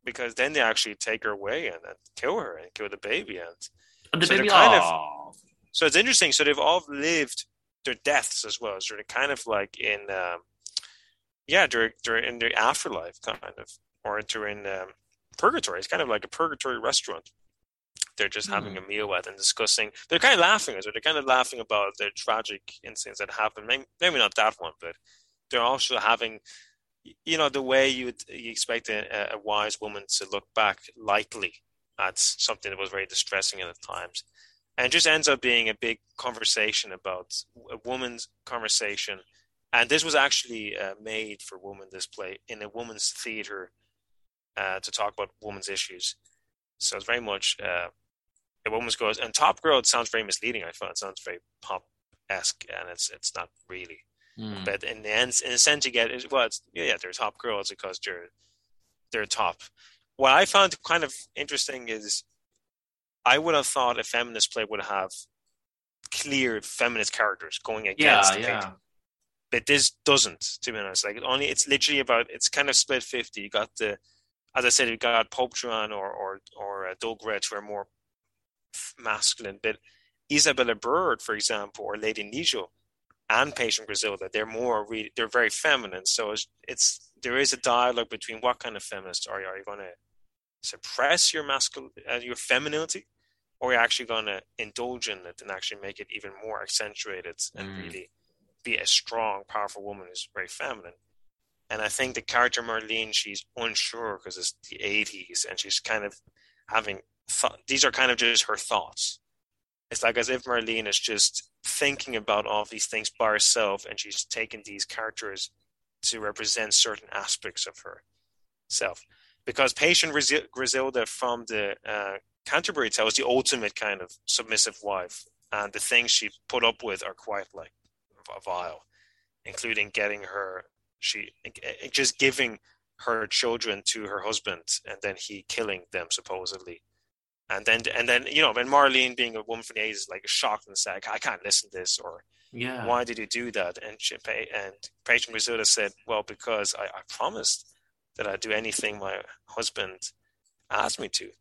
because then they actually take her away and, and kill her and kill the baby. And,
and the
so
baby,
kind of,
oh.
so it's interesting. So they've all lived their deaths as well. So they're kind of like in, um, yeah, they're, they're in the afterlife kind of, or they're in um, purgatory. It's kind of like a purgatory restaurant. They're just having
Mm.
a meal at and discussing. They're kind of laughing as well. They're kind of laughing about the tragic incidents that happened. Maybe, maybe not that one, but they're also having, you know, the way you would you expect a, a wise woman to look back lightly at something that was very distressing at the times. And it just ends up being a big conversation about a woman's conversation. And this was actually uh, made for women, this play, in a woman's theater uh, to talk about women's issues. So it's very much uh, a woman's goes, and Top Girl, it sounds very misleading. I find it sounds very pop-esque, and it's it's not really.
Mm.
But in the end, in a sense, you get it. Well, it's, yeah, they're top girls because they're they're top. What I found kind of interesting is, I would have thought a feminist play would have clear feminist characters going against.
Yeah,
the
yeah.
painting. But this doesn't, to be honest. Like it only, it's literally about. It's kind of split fifty. You got the, as I said, you got Pope Joan or or or uh, Doug Red, who are more masculine. But Isabella Bird, for example, or Lady Nijo, and Patient Griselda, they're more really, they're very feminine. So it's, it's there is a dialogue between what kind of feminist are you? Are you going to suppress your masculine, uh, your femininity, or are you actually going to indulge in it and actually make it even more accentuated and
Mm.
really be a strong, powerful woman who's very feminine? And I think the character Marlene, she's unsure because it's the eighties, and she's kind of having th- these are kind of just her thoughts. It's like as if Marlene is just thinking about all these things by herself, and she's taken these characters to represent certain aspects of herself. Because Patient Griselda from the uh, Canterbury Tales, the ultimate kind of submissive wife, and the things she put up with are quite like vile, including getting her, she just giving her children to her husband, and then he killing them supposedly. And then, and then, you know, when Marlene, being a woman from the eighties, is like shocked and said, "I can't listen to this," or
Yeah.
"Why did you do that?" And she, and Patient Griselda said, "Well, because I, I promised that I'd do anything my husband asked me to."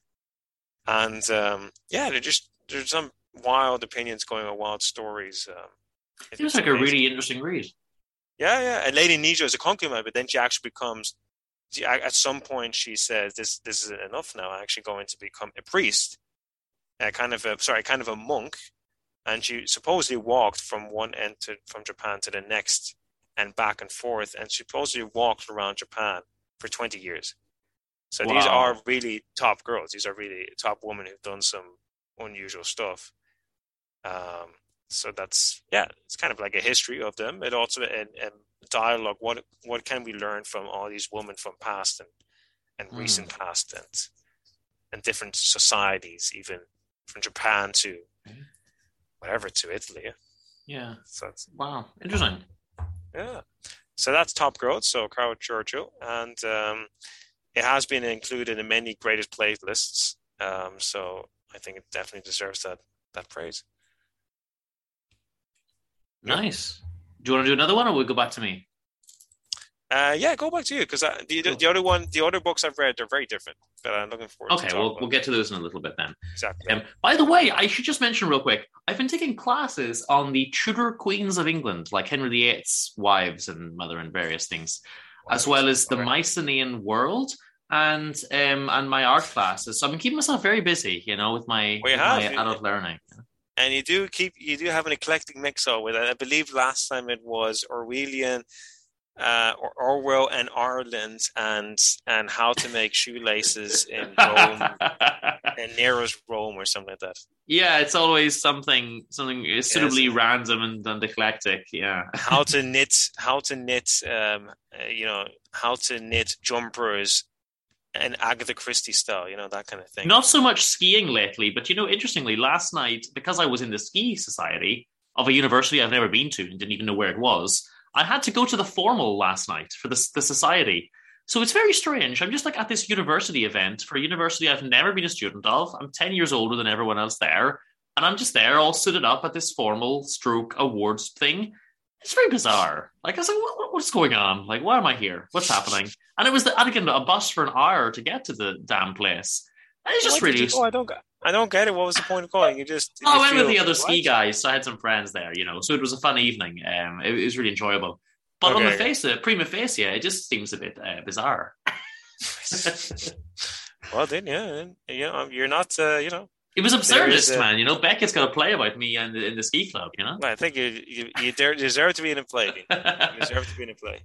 And um, yeah, they're just there's some wild opinions going on, wild stories. Um,
It seems like amazing. A really interesting read.
Yeah, yeah. And Lady Nijo is a concubine, but then she actually becomes. She, at some point, she says, "This, this is enough now. I'm actually going to become a priest, uh, kind of a sorry, kind of a monk." And she supposedly walked from one end to, from Japan to the next, and back and forth. And she supposedly walked around Japan for twenty years. So wow. These are really top girls. These are really top women who've done some unusual stuff. Um, so that's yeah, it's kind of like a history of them. It also a, a dialogue. What what can we learn from all these women from past and and mm. recent past and and different societies, even from Japan to mm. whatever to Italy.
Yeah.
So that's,
wow, interesting.
Yeah. So that's Top Girl. So Carol Churchill, and um, it has been included in many greatest playlists. Um, so I think it definitely deserves that that praise.
Nice. Do you want to do another one, or we'll go back to me?
Uh, yeah, go back to you, because the cool. the other one, the other books I've read, they're very different. But I'm looking forward.
Okay,
to
we'll
about.
we'll get to those in a little bit then.
Exactly.
Um, by the way, I should just mention real quick. I've been taking classes on the Tudor queens of England, like Henry the Eighth's wives and mother and various things, wow. as well as the okay. Mycenaean world and um and my art classes. So I've been keeping myself very busy, you know, with my,
well,
with
have,
my adult learning.
And you do keep you do have an eclectic mix of it. I believe last time it was Orwellian, uh, or Orwell and Ireland, and and how to make shoelaces in Rome, and Nero's Rome, or something like that.
Yeah, it's always something something suitably yes. random and, and eclectic. Yeah,
how to knit, how to knit, um, uh, you know, how to knit jumpers. And Agatha Christie style, you know, that kind of thing.
Not so much skiing lately, but, you know, interestingly, last night, because I was in the ski society of a university I've never been to and didn't even know where it was, I had to go to the formal last night for the, the society. So it's very strange. I'm just like at this university event for a university I've never been a student of. I'm ten years older than everyone else there. And I'm just there all suited up at this formal stroke awards thing. It's very bizarre. Like, I was like, what, what's going on? Like, why am I here? What's happening? And it was, the, I had to get a bus for an hour to get to the damn place. And it's just
Why did
really...
you go? I don't, I don't get it. What was the point of going? You just...
Oh,
you
I went with
feel-
the other ski
what?
guys, so I had some friends there, you know. So it was a fun evening. Um, it, it was really enjoyable. But on
Okay,
the
okay.
face of it, prima facie, it just seems a bit uh, bizarre.
Well, then, yeah. You know, you're not, uh, you know...
It was
There is
absurdist,
a-
man. You know, Beckett's got to play about me in the, in the ski club, you know?
I think you, you, you dare- deserve to be in a play. Dean. You deserve to be in a play.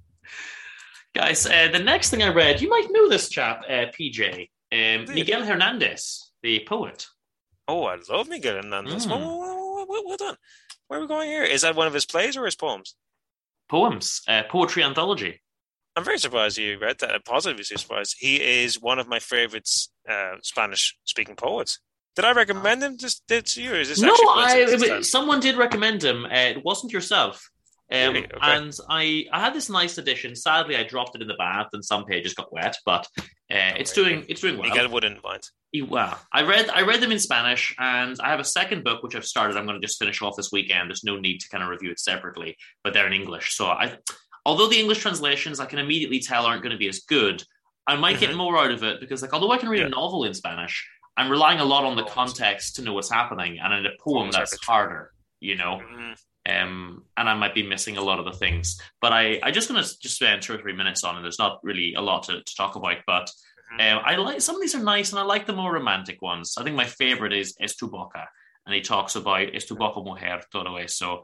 Guys, uh, the next thing I read, you might know this chap, uh, P J. Um,
Did.
Miguel Hernandez, the poet.
Oh, I love Miguel Hernandez.
Mm.
Well, well, well, well, well done. Where are we going here? Is that one of his plays or his poems?
Poems, uh, poetry anthology.
I'm very surprised you read that. I'm positively surprised. He is one of my favorites uh, Spanish-speaking poets. Did I recommend him to, to you? Or is this
No,
actually
I,
coincidence this time?
someone did recommend him. Uh, it wasn't yourself. Um,
Really? Okay.
And I, I had this nice edition. Sadly, I dropped it in the bath, and some pages got wet. But uh, it's
Okay.
doing it's doing well.
Miguel wouldn't mind.
Well, I read I read them in Spanish, and I have a second book which I've started. I'm going to just finish off this weekend. There's no need to kind of review it separately, but they're in English. So I, although the English translations I can immediately tell aren't going to be as good, I might get
Mhm.
more out of it because, like, although I can read
Yeah.
a novel in Spanish, I'm relying a lot on the
Poems.
context to know what's happening, and in a poem
Poems are
that's
better.
harder, you know.
Mhm.
Um, and I might be missing a lot of the things. But I, I just going to just spend two or three minutes on it. There's not really a lot to, to talk about, but um, I like some of these are nice, and I like the more romantic ones. I think my favorite is Es tu boca, and he talks about Es tu boca mujer todo eso,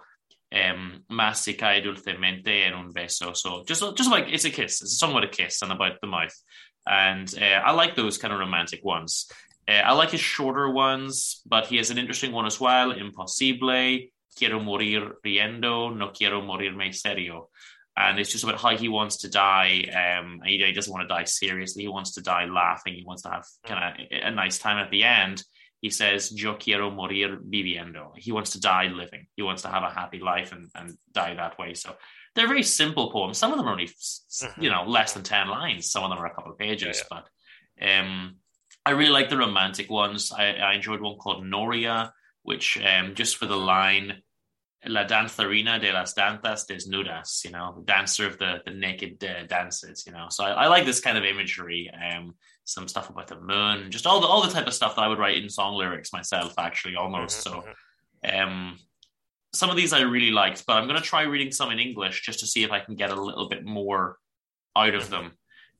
um, más si cae dulcemente en un beso. So just just like it's a kiss, it's a song about a kiss and about the mouth, and uh, I like those kind of romantic ones. Uh, I like his shorter ones, but he has an interesting one as well. Imposible. Quiero morir riendo, no quiero morirme serio. And it's just about how he wants to die. Um, he, he doesn't want to die seriously. He wants to die laughing. He wants to have kind of a nice time at the end. He says, yo quiero morir viviendo. He wants to die living. He wants to have a happy life and, and die that way. So they're very simple poems. Some of them are only, you know, less than ten lines. Some of them are a couple of pages.
Yeah,
But um, I really like the romantic ones. I, I enjoyed one called Noria, which um, just for the line, La danzarina de las danzas desnudas, you know, the dancer of the, the naked uh, dances, you know. So I, I like this kind of imagery, um, some stuff about the moon, just all the all the type of stuff that I would write in song lyrics myself, actually, almost.
Mhm,
So um, some of these I really liked, but I'm going to try reading some in English just to see if I can get a little bit more out of them,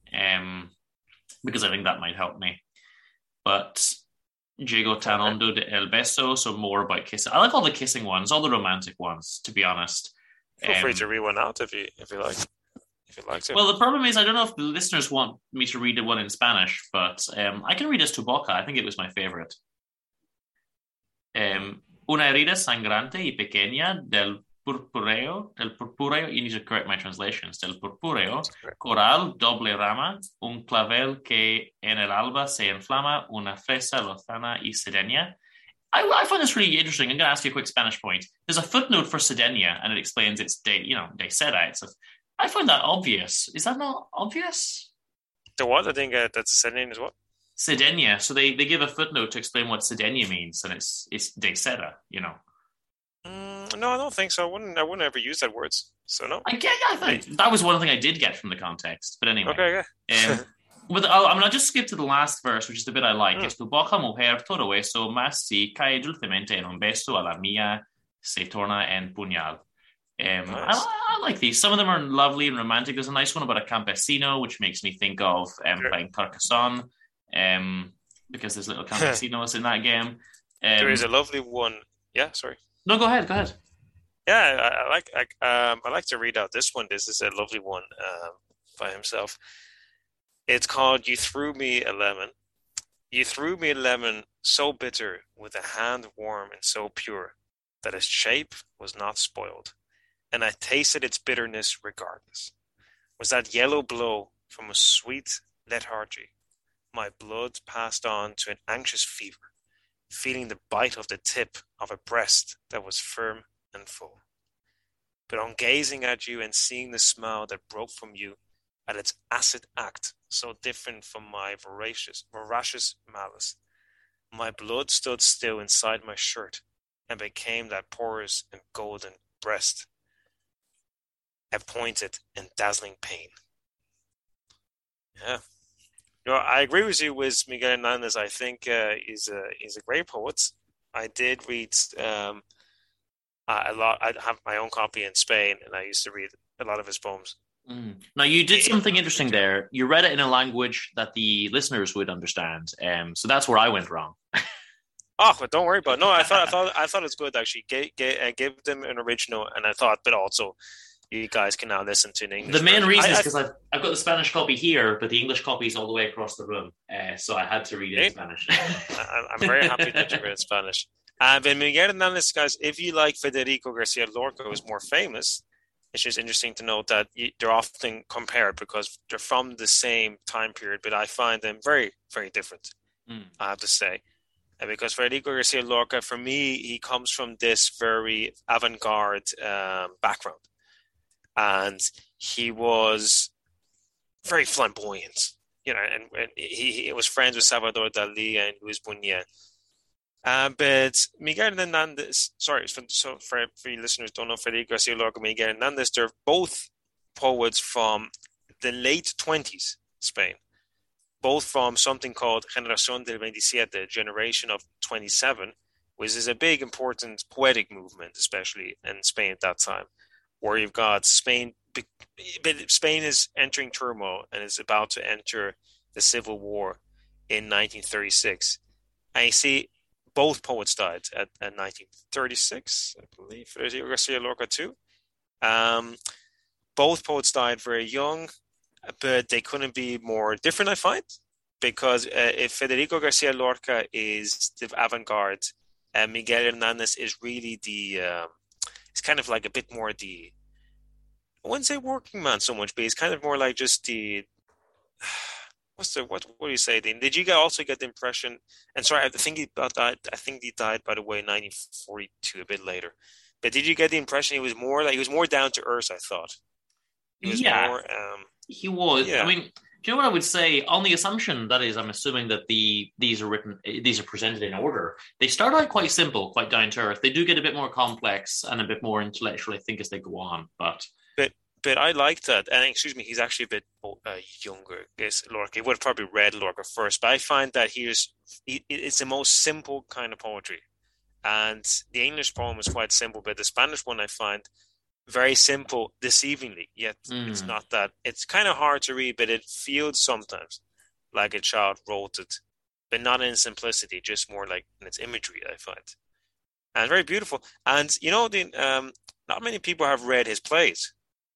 um, because I think that might help me. But Llego tan hondo de el beso, so more about kissing. I like all the kissing ones, all the romantic ones, to be honest.
Feel free
Um,
to read one out if you if you like. If you like to.
Well, the problem is I don't know if the listeners want me to read one in Spanish, but um, I can read Es tu boca. I think it was my favorite. Um, una herida sangrante y pequeña del purpureo, del purpureo, you need to correct my translations, del purpureo, coral, doble rama, un clavel que en el alba se inflama, una fresa lozana y sedenia. I, I find this really interesting. I'm going to ask you a quick Spanish point. There's a footnote for sedenia, and it explains it's de, you know, de seda. It's a, I find that obvious. Is that not obvious?
The what? I think uh, that's the name is what?
Sedenia. So they, they give a footnote to explain what sedenia means, and it's it's de seda, you know.
Mm, no, I don't think so. I wouldn't. I wouldn't ever use that words. So no.
I get. I think that was one thing I did get from the context. But anyway,
Okay. Yeah.
um, with I'll, I mean, I'll just skip to the last verse, which is the bit I like.
Mm.
Es tu boca mujer todo eso, mas si cae dulcemente en un beso a la mía, se torna en puñal. Um,
Nice.
I, I like these. Some of them are lovely and romantic. There's a nice one about a campesino, which makes me think of um,
Sure.
playing Carcassonne, um, because there's little campesinos in that game. Um,
There is a lovely one. Yeah. Sorry.
No, go ahead. Go ahead.
Yeah, I, I like. I, um, I like to read out this one. This is a lovely one um, by himself. It's called "You Threw Me a Lemon." You threw me a lemon so bitter, with a hand warm and so pure, that its shape was not spoiled, and I tasted its bitterness regardless. Was that yellow blow from a sweet lethargy? My blood passed on to an anxious fever, feeling the bite of the tip of a breast that was firm and full. But on gazing at you and seeing the smile that broke from you at its acid act, so different from my voracious, voracious malice, my blood stood still inside my shirt and became that porous and golden breast. a pointed and dazzling pain. Yeah. You know, I agree with you with Miguel Hernandez. I think uh, he's a he's a great poet. I did read um, a lot. I have my own copy in Spain, and I used to read a lot of his poems.
Mm. Now, you did something interesting there. You read it in a language that the listeners would understand. Um, so that's where I went wrong.
Oh, but don't worry about it. No, I thought I thought I thought it's good actually. Give, give, uh, give them an original, and I thought, but also you guys can now listen to an English.
The main
version.
reason
I,
is because I've, I've got the Spanish copy here, but the English copy is all the way across the room. Uh, so I had to read it in Spanish.
I, I'm very happy that you read Spanish. And uh, Miguel Hernandez, guys, if you like Federico Garcia Lorca, who's more famous, it's just interesting to note that you, they're often compared because they're from the same time period, but I find them very, very different, mm. I have to say. And because Federico Garcia Lorca, for me, he comes from this very avant-garde um, background. And he was very flamboyant, you know, and, and he, he was friends with Salvador Dali and Luis Buñuel. Uh, but Miguel Hernandez, sorry, for, so for, for you listeners who don't know Federico Garcia Lorca and Miguel Hernandez, they're both poets from the late twenties, Spain. Both from something called Generación del veintisiete, Generation of twenty-seven, which is a big, important poetic movement, especially in Spain at that time, where you've got Spain, but Spain is entering turmoil and is about to enter the Civil War in nineteen thirty-six. And you see, both poets died at, at nineteen thirty-six, I believe. Federico Garcia Lorca too. Um, both poets died very young, but they couldn't be more different, I find, because uh, if Federico Garcia Lorca is the avant-garde, uh, Miguel Hernandez is really the, um, it's kind of like a bit more the, I wouldn't say working man so much, but he's kind of more like just the, what's the, what, what do you say, Dean? Did you get, also get the impression, and sorry, I think he died, I think he died, by the way, in nineteen forty-two, a bit later, but did you get the impression he was more like, he was more down to earth, I thought? He was
yeah.
more, um,
He was.
Yeah.
I mean, do you know what I would say? On the assumption, that is, I'm assuming that the these are written, these are presented in order. They start out quite simple, quite down to earth. They do get a bit more complex and a bit more intellectual, I think, as they go on. But
but but I like that. And excuse me, he's actually a bit uh, younger. Yes, Lorca. He would have probably read Lorca first, but I find that he's he, it's the most simple kind of poetry. And the English poem is quite simple, but the Spanish one I find very simple, deceivingly, yet mm. it's not that. It's kind of hard to read, but it feels sometimes like a child wrote it, but not in simplicity, just more like in its imagery, I find. And very beautiful. And, you know, the, um, not many people have read his plays,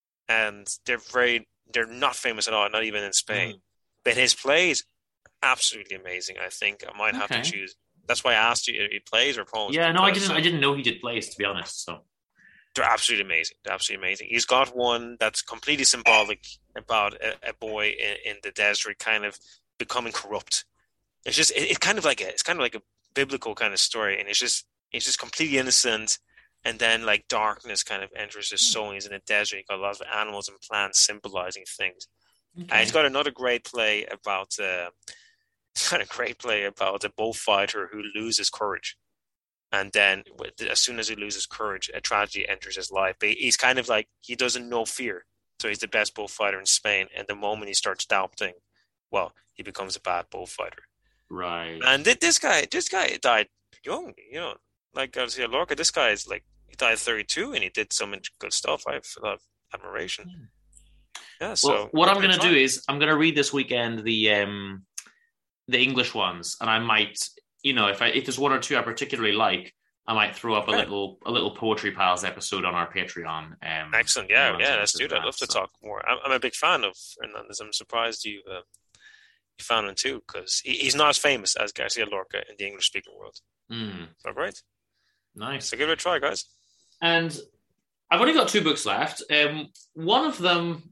and they're very, they're not famous at all, not even in Spain. Mm. But his plays, absolutely amazing, I think. I might have okay. to choose. That's why I asked you, he plays or poems?
Yeah, no, I didn't, I didn't know he did plays, to be honest, so...
They're absolutely amazing. They're absolutely amazing. He's got one that's completely symbolic about a, a boy in, in the desert kind of becoming corrupt. It's just, it, it's kind of like a, it's kind of like a biblical kind of story, and it's just, it's just completely innocent, and then like darkness kind of enters his soul. He's in a desert. He's got a lot of animals and plants symbolizing things. Okay. And he's got another great play about, uh, he's got a great play about a bullfighter who loses courage. And then as soon as he loses courage, a tragedy enters his life. But he's kind of like, he doesn't know fear. So he's the best bullfighter in Spain. And the moment he starts doubting, well, he becomes a bad bullfighter.
Right.
And this guy, this guy died young, you know, like Garcia Lorca. This guy is like, he died at thirty-two and he did so much good stuff. I have a lot of admiration. Yeah. yeah so
well, what I'm going to do is I'm going to read this weekend the um, the English ones, and I might... You know, if I if there's one or two I particularly like, I might throw up a little a little Poetry Pals episode on our Patreon. Um,
Excellent, yeah, yeah, let's do that.
that.
I'd love to
so.
talk more. I'm, I'm a big fan of Hernandez. I'm surprised you uh, you found him too, because he, he's not as famous as Garcia Lorca in the English-speaking world.
Mm.
So great,
nice.
So give it a try, guys.
And I've only got two books left. Um, one of them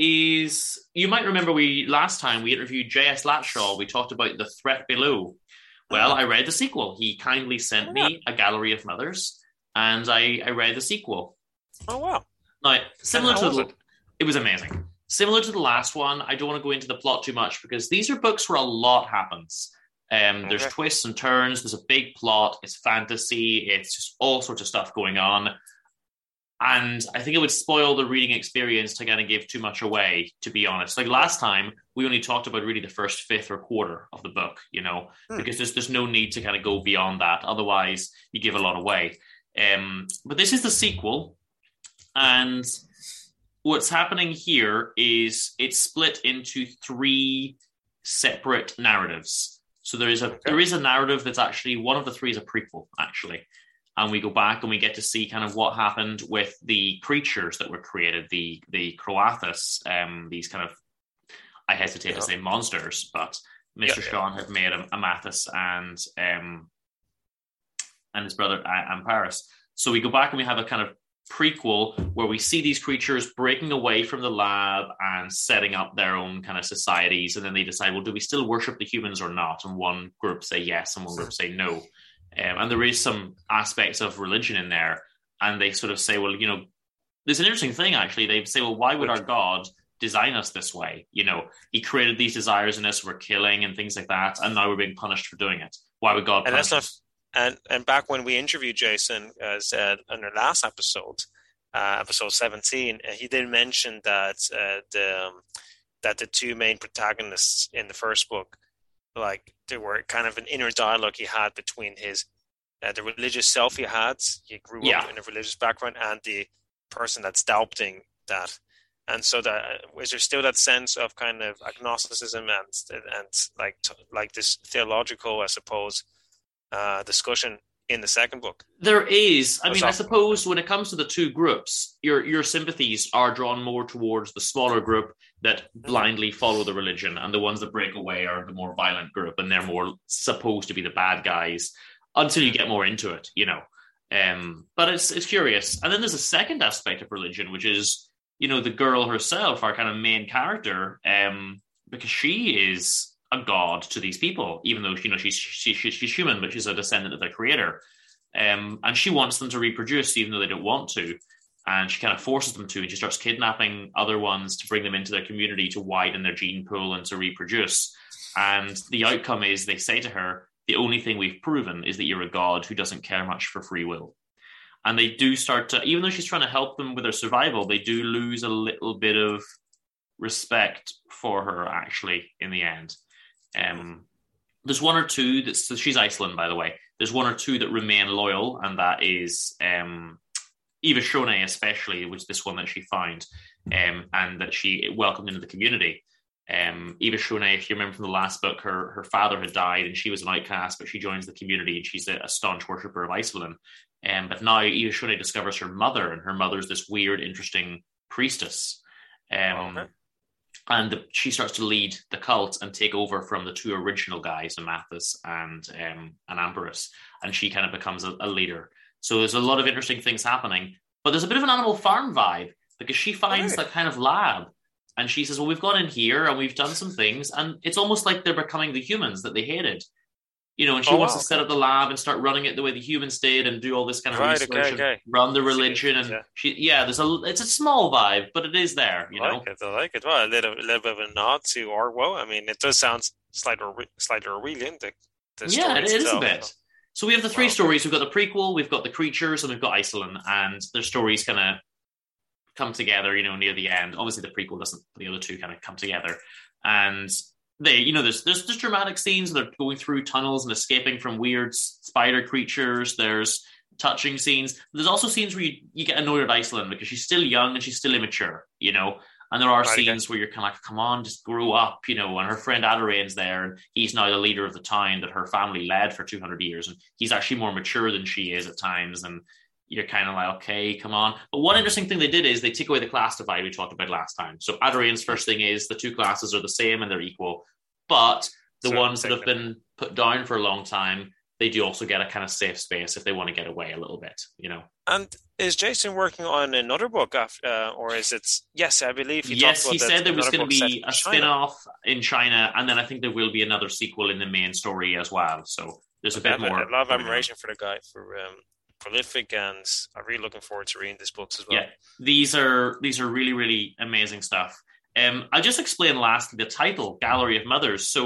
is, you might remember we last time we interviewed J S Latshaw. We talked about The Threat Below. Well, I read the sequel. He kindly sent oh, me a gallery of mothers, and I, I read the sequel.
Oh, wow.
Now, similar to the,
it?
it was amazing. Similar to the last one, I don't want to go into the plot too much because these are books where a lot happens. Um, okay. There's twists and turns. There's a big plot. It's fantasy. It's just all sorts of stuff going on. And I think it would spoil the reading experience to kind of give too much away, to be honest. Like last time, we only talked about really the first fifth or quarter of the book, you know, hmm. because there's there's no need to kind of go beyond that. Otherwise, you give a lot away. Um, but this is the sequel. And what's happening here is it's split into three separate narratives. So there is a okay. there is a narrative that's actually, one of the three is a prequel, actually. And we go back and we get to see kind of what happened with the creatures that were created, the the Croathus, um, these kind of, I hesitate yeah. to say monsters, but Mister Yeah, Sean yeah. had made a, a Mathis and um, and his brother Amparis. So we go back and we have a kind of prequel where we see these creatures breaking away from the lab and setting up their own kind of societies. And then they decide, well, do we still worship the humans or not? And one group say yes, and one group say no. Um, and there is some aspects of religion in there. And they sort of say, well, you know, there's an interesting thing, actually. They say, well, why would our God design us this way? You know, he created these desires in us, we're killing and things like that. And now we're being punished for doing it. Why would God
and
punish
that's
us?
Not, and, and back when we interviewed Jason, as uh, in our last episode, uh, episode seventeen, uh, he did mention that uh, the um, that the two main protagonists in the first book, like there were kind of an inner dialogue he had between his uh, the religious self he had, he grew yeah. up in a religious background, and the person that's doubting that. And so that is there still that sense of kind of agnosticism and and like like this theological, I suppose, uh, discussion in the second book?
There is. I mean, I suppose when it comes to the two groups, your your sympathies are drawn more towards the smaller group that blindly follow the religion, and the ones that break away are the more violent group, and they're more supposed to be the bad guys until you get more into it, you know. Um, but it's it's curious. And then there's a second aspect of religion, which is, you know, the girl herself, our kind of main character, um, because she is a god to these people, even though, you know, she's she, she, she's human, but she's a descendant of their creator. Um, and she wants them to reproduce, even though they don't want to. And she kind of forces them to, and she starts kidnapping other ones to bring them into their community to widen their gene pool and to reproduce. And the outcome is they say to her, the only thing we've proven is that you're a god who doesn't care much for free will. And they do start to, even though she's trying to help them with their survival, they do lose a little bit of respect for her, actually, in the end. Um, there's one or two, that, so she's Iceland, by the way. There's one or two that remain loyal, and that is um, Eva Shone, especially, which is this one that she found, um, and that she welcomed into the community. Um, Eva Shone, if you remember from the last book, her, her father had died, and she was an outcast, but she joins the community, and she's a, a staunch worshipper of Iceland. Um, but now Eva Shone discovers her mother, and her mother's this weird, interesting priestess. Um, okay. And the, she starts to lead the cult and take over from the two original guys, Amathus and um, and Amparis, and she kind of becomes a, a leader. So there's a lot of interesting things happening. But there's a bit of an Animal Farm vibe, because she finds okay. that kind of lab, and she says, well, we've gone in here and we've done some things, and it's almost like they're becoming the humans that they hated. You know, and she oh, wants wow, to set okay. up the lab and start running it the way the humans did, and do all this kind of right, research, okay, okay. and run the religion. And yeah. she, yeah, there's a, it's a small vibe, but it is there. You
I
know,
like it. I like it. Well, a little, a little bit of a nod to Orwell. I mean, it does sound slightly, slightly Orwellian. The, the
yeah, it is
itself.
a bit. So we have the three wow. stories. We've got the prequel, we've got the creatures, and we've got Iceland, and their stories kind of come together. You know, near the end. Obviously, the prequel doesn't. The other two kind of come together, and. They, you know, there's, there's there's dramatic scenes. They're going through tunnels and escaping from weird spider creatures. There's touching scenes. There's also scenes where you, you get annoyed at Iceland because she's still young and she's still immature, you know. And there are right, scenes okay. where you're kind of like, come on, just grow up, you know. And her friend Adarain's there, and he's now the leader of the town that her family led for two hundred years. And he's actually more mature than she is at times. And you're kind of like, okay, come on. But one interesting thing they did is they took away the class divide we talked about last time. So Adarain's first thing is the two classes are the same and they're equal. But the so, ones that have been put down for a long time, they do also get a kind of safe space if they want to get away a little bit, you know.
And is Jason working on another book, after, uh, or is it? Yes, I believe he
yes,
talked about
he said there was going to be a
China.
spin-off in China, and then I think there will be another sequel in the main story as well. So there's okay, a bit
I
more.
A lot of admiration for the guy, for um, prolific, and I'm really looking forward to reading these books as well.
Yeah, these are these are really really amazing stuff. Um, I'll just explain lastly the title, Gallery of Mothers. So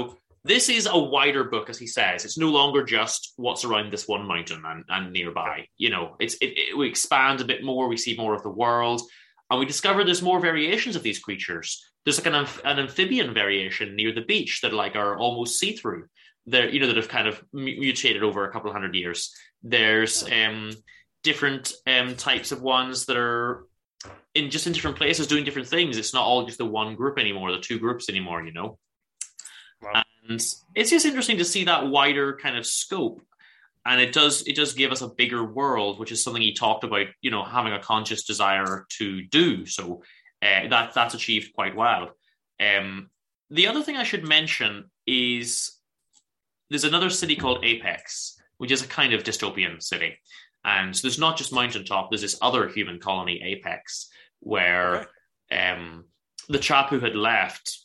This is a wider book, as he says. It's no longer just what's around this one mountain and, and nearby. You know, it's it, it, we expand a bit more. We see more of the world, and we discover there's more variations of these creatures. There's like an, amph- an amphibian variation near the beach that like are almost see-through. They're, you know, that have kind of mutated over a couple of hundred years. There's um, different um, types of ones that are in just in different places doing different things. It's not all just the one group anymore, the two groups anymore, you know. Wow. And it's just interesting to see that wider kind of scope. And it does it does give us a bigger world, which is something he talked about, you know, having a conscious desire to do. So uh, that that's achieved quite well. Um, the other thing I should mention is there's another city called Apex, which is a kind of dystopian city. And so there's not just Mountaintop, there's this other human colony, Apex, where okay. um, the chap who had left,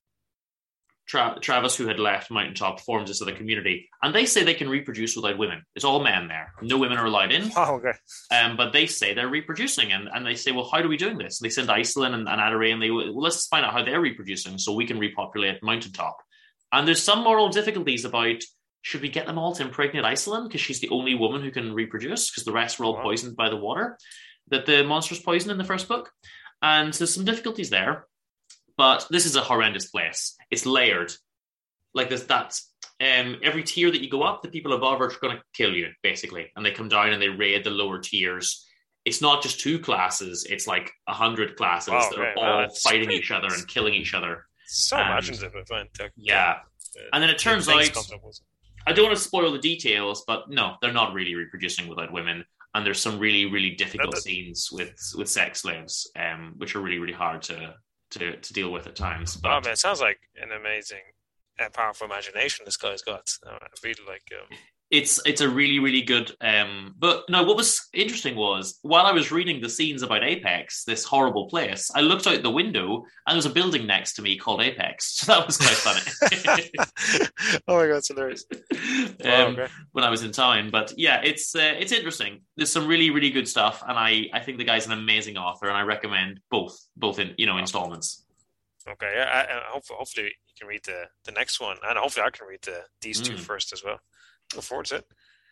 Tra- Travis, who had left Mountaintop, forms this other community. And they say they can reproduce without women. It's all men there. No women are allowed in.
Oh, okay.
Um, but they say they're reproducing. And, and they say, well, how are we doing this? And they send Iceland and, and Adare, and they well, let's find out how they're reproducing so we can repopulate Mountaintop. And there's some moral difficulties about, should we get them all to impregnate Iceland because she's the only woman who can reproduce because the rest were all wow. poisoned by the water that the monsters poisoned in the first book. And there's some difficulties there. But this is a horrendous place. It's layered. Like this, that's um, every tier that you go up, the people above are going to kill you, basically. And they come down and they raid the lower tiers. It's not just two classes. It's like a hundred classes wow, that are all wow, fighting great. each other and killing each other.
So
and,
imaginative event.
Yeah. Uh, and then it turns out, I don't want to spoil the details, but no, they're not really reproducing without women. And there's some really, really difficult that, scenes with, with sex slaves, um, which are really, really hard to... To, to deal with at times. But,
oh man, it sounds like an amazing and powerful imagination this guy's got. I really like um...
it's it's a really, really good um but no, what was interesting was while I was reading the scenes about Apex, this horrible place, I looked out the window and there's a building next to me called Apex. So that was quite funny.
Oh my god, it's hilarious.
um,
oh, okay.
When I was in town. But yeah, it's uh, it's interesting. There's some really, really good stuff, and I, I think the guy's an amazing author, and I recommend both both in you know installments.
Okay, I, I, hopefully, hopefully you can read the, the next one, and hopefully I can read the these two mm. first as well. Look forward to it.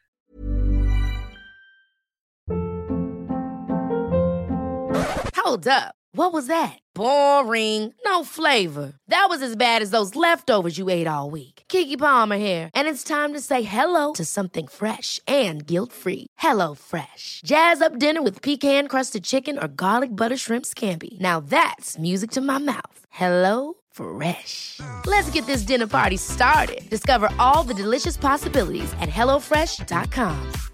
Hold up. What was that? Boring. No flavor. That was as bad as those leftovers you ate all week. Keke Palmer here. And it's time to say hello to something fresh and guilt-free. Hello Fresh. Jazz up dinner with pecan-crusted chicken or garlic butter shrimp scampi. Now that's music to my mouth. Hello Fresh. Let's get this dinner party started. Discover all the delicious possibilities at hello fresh dot com.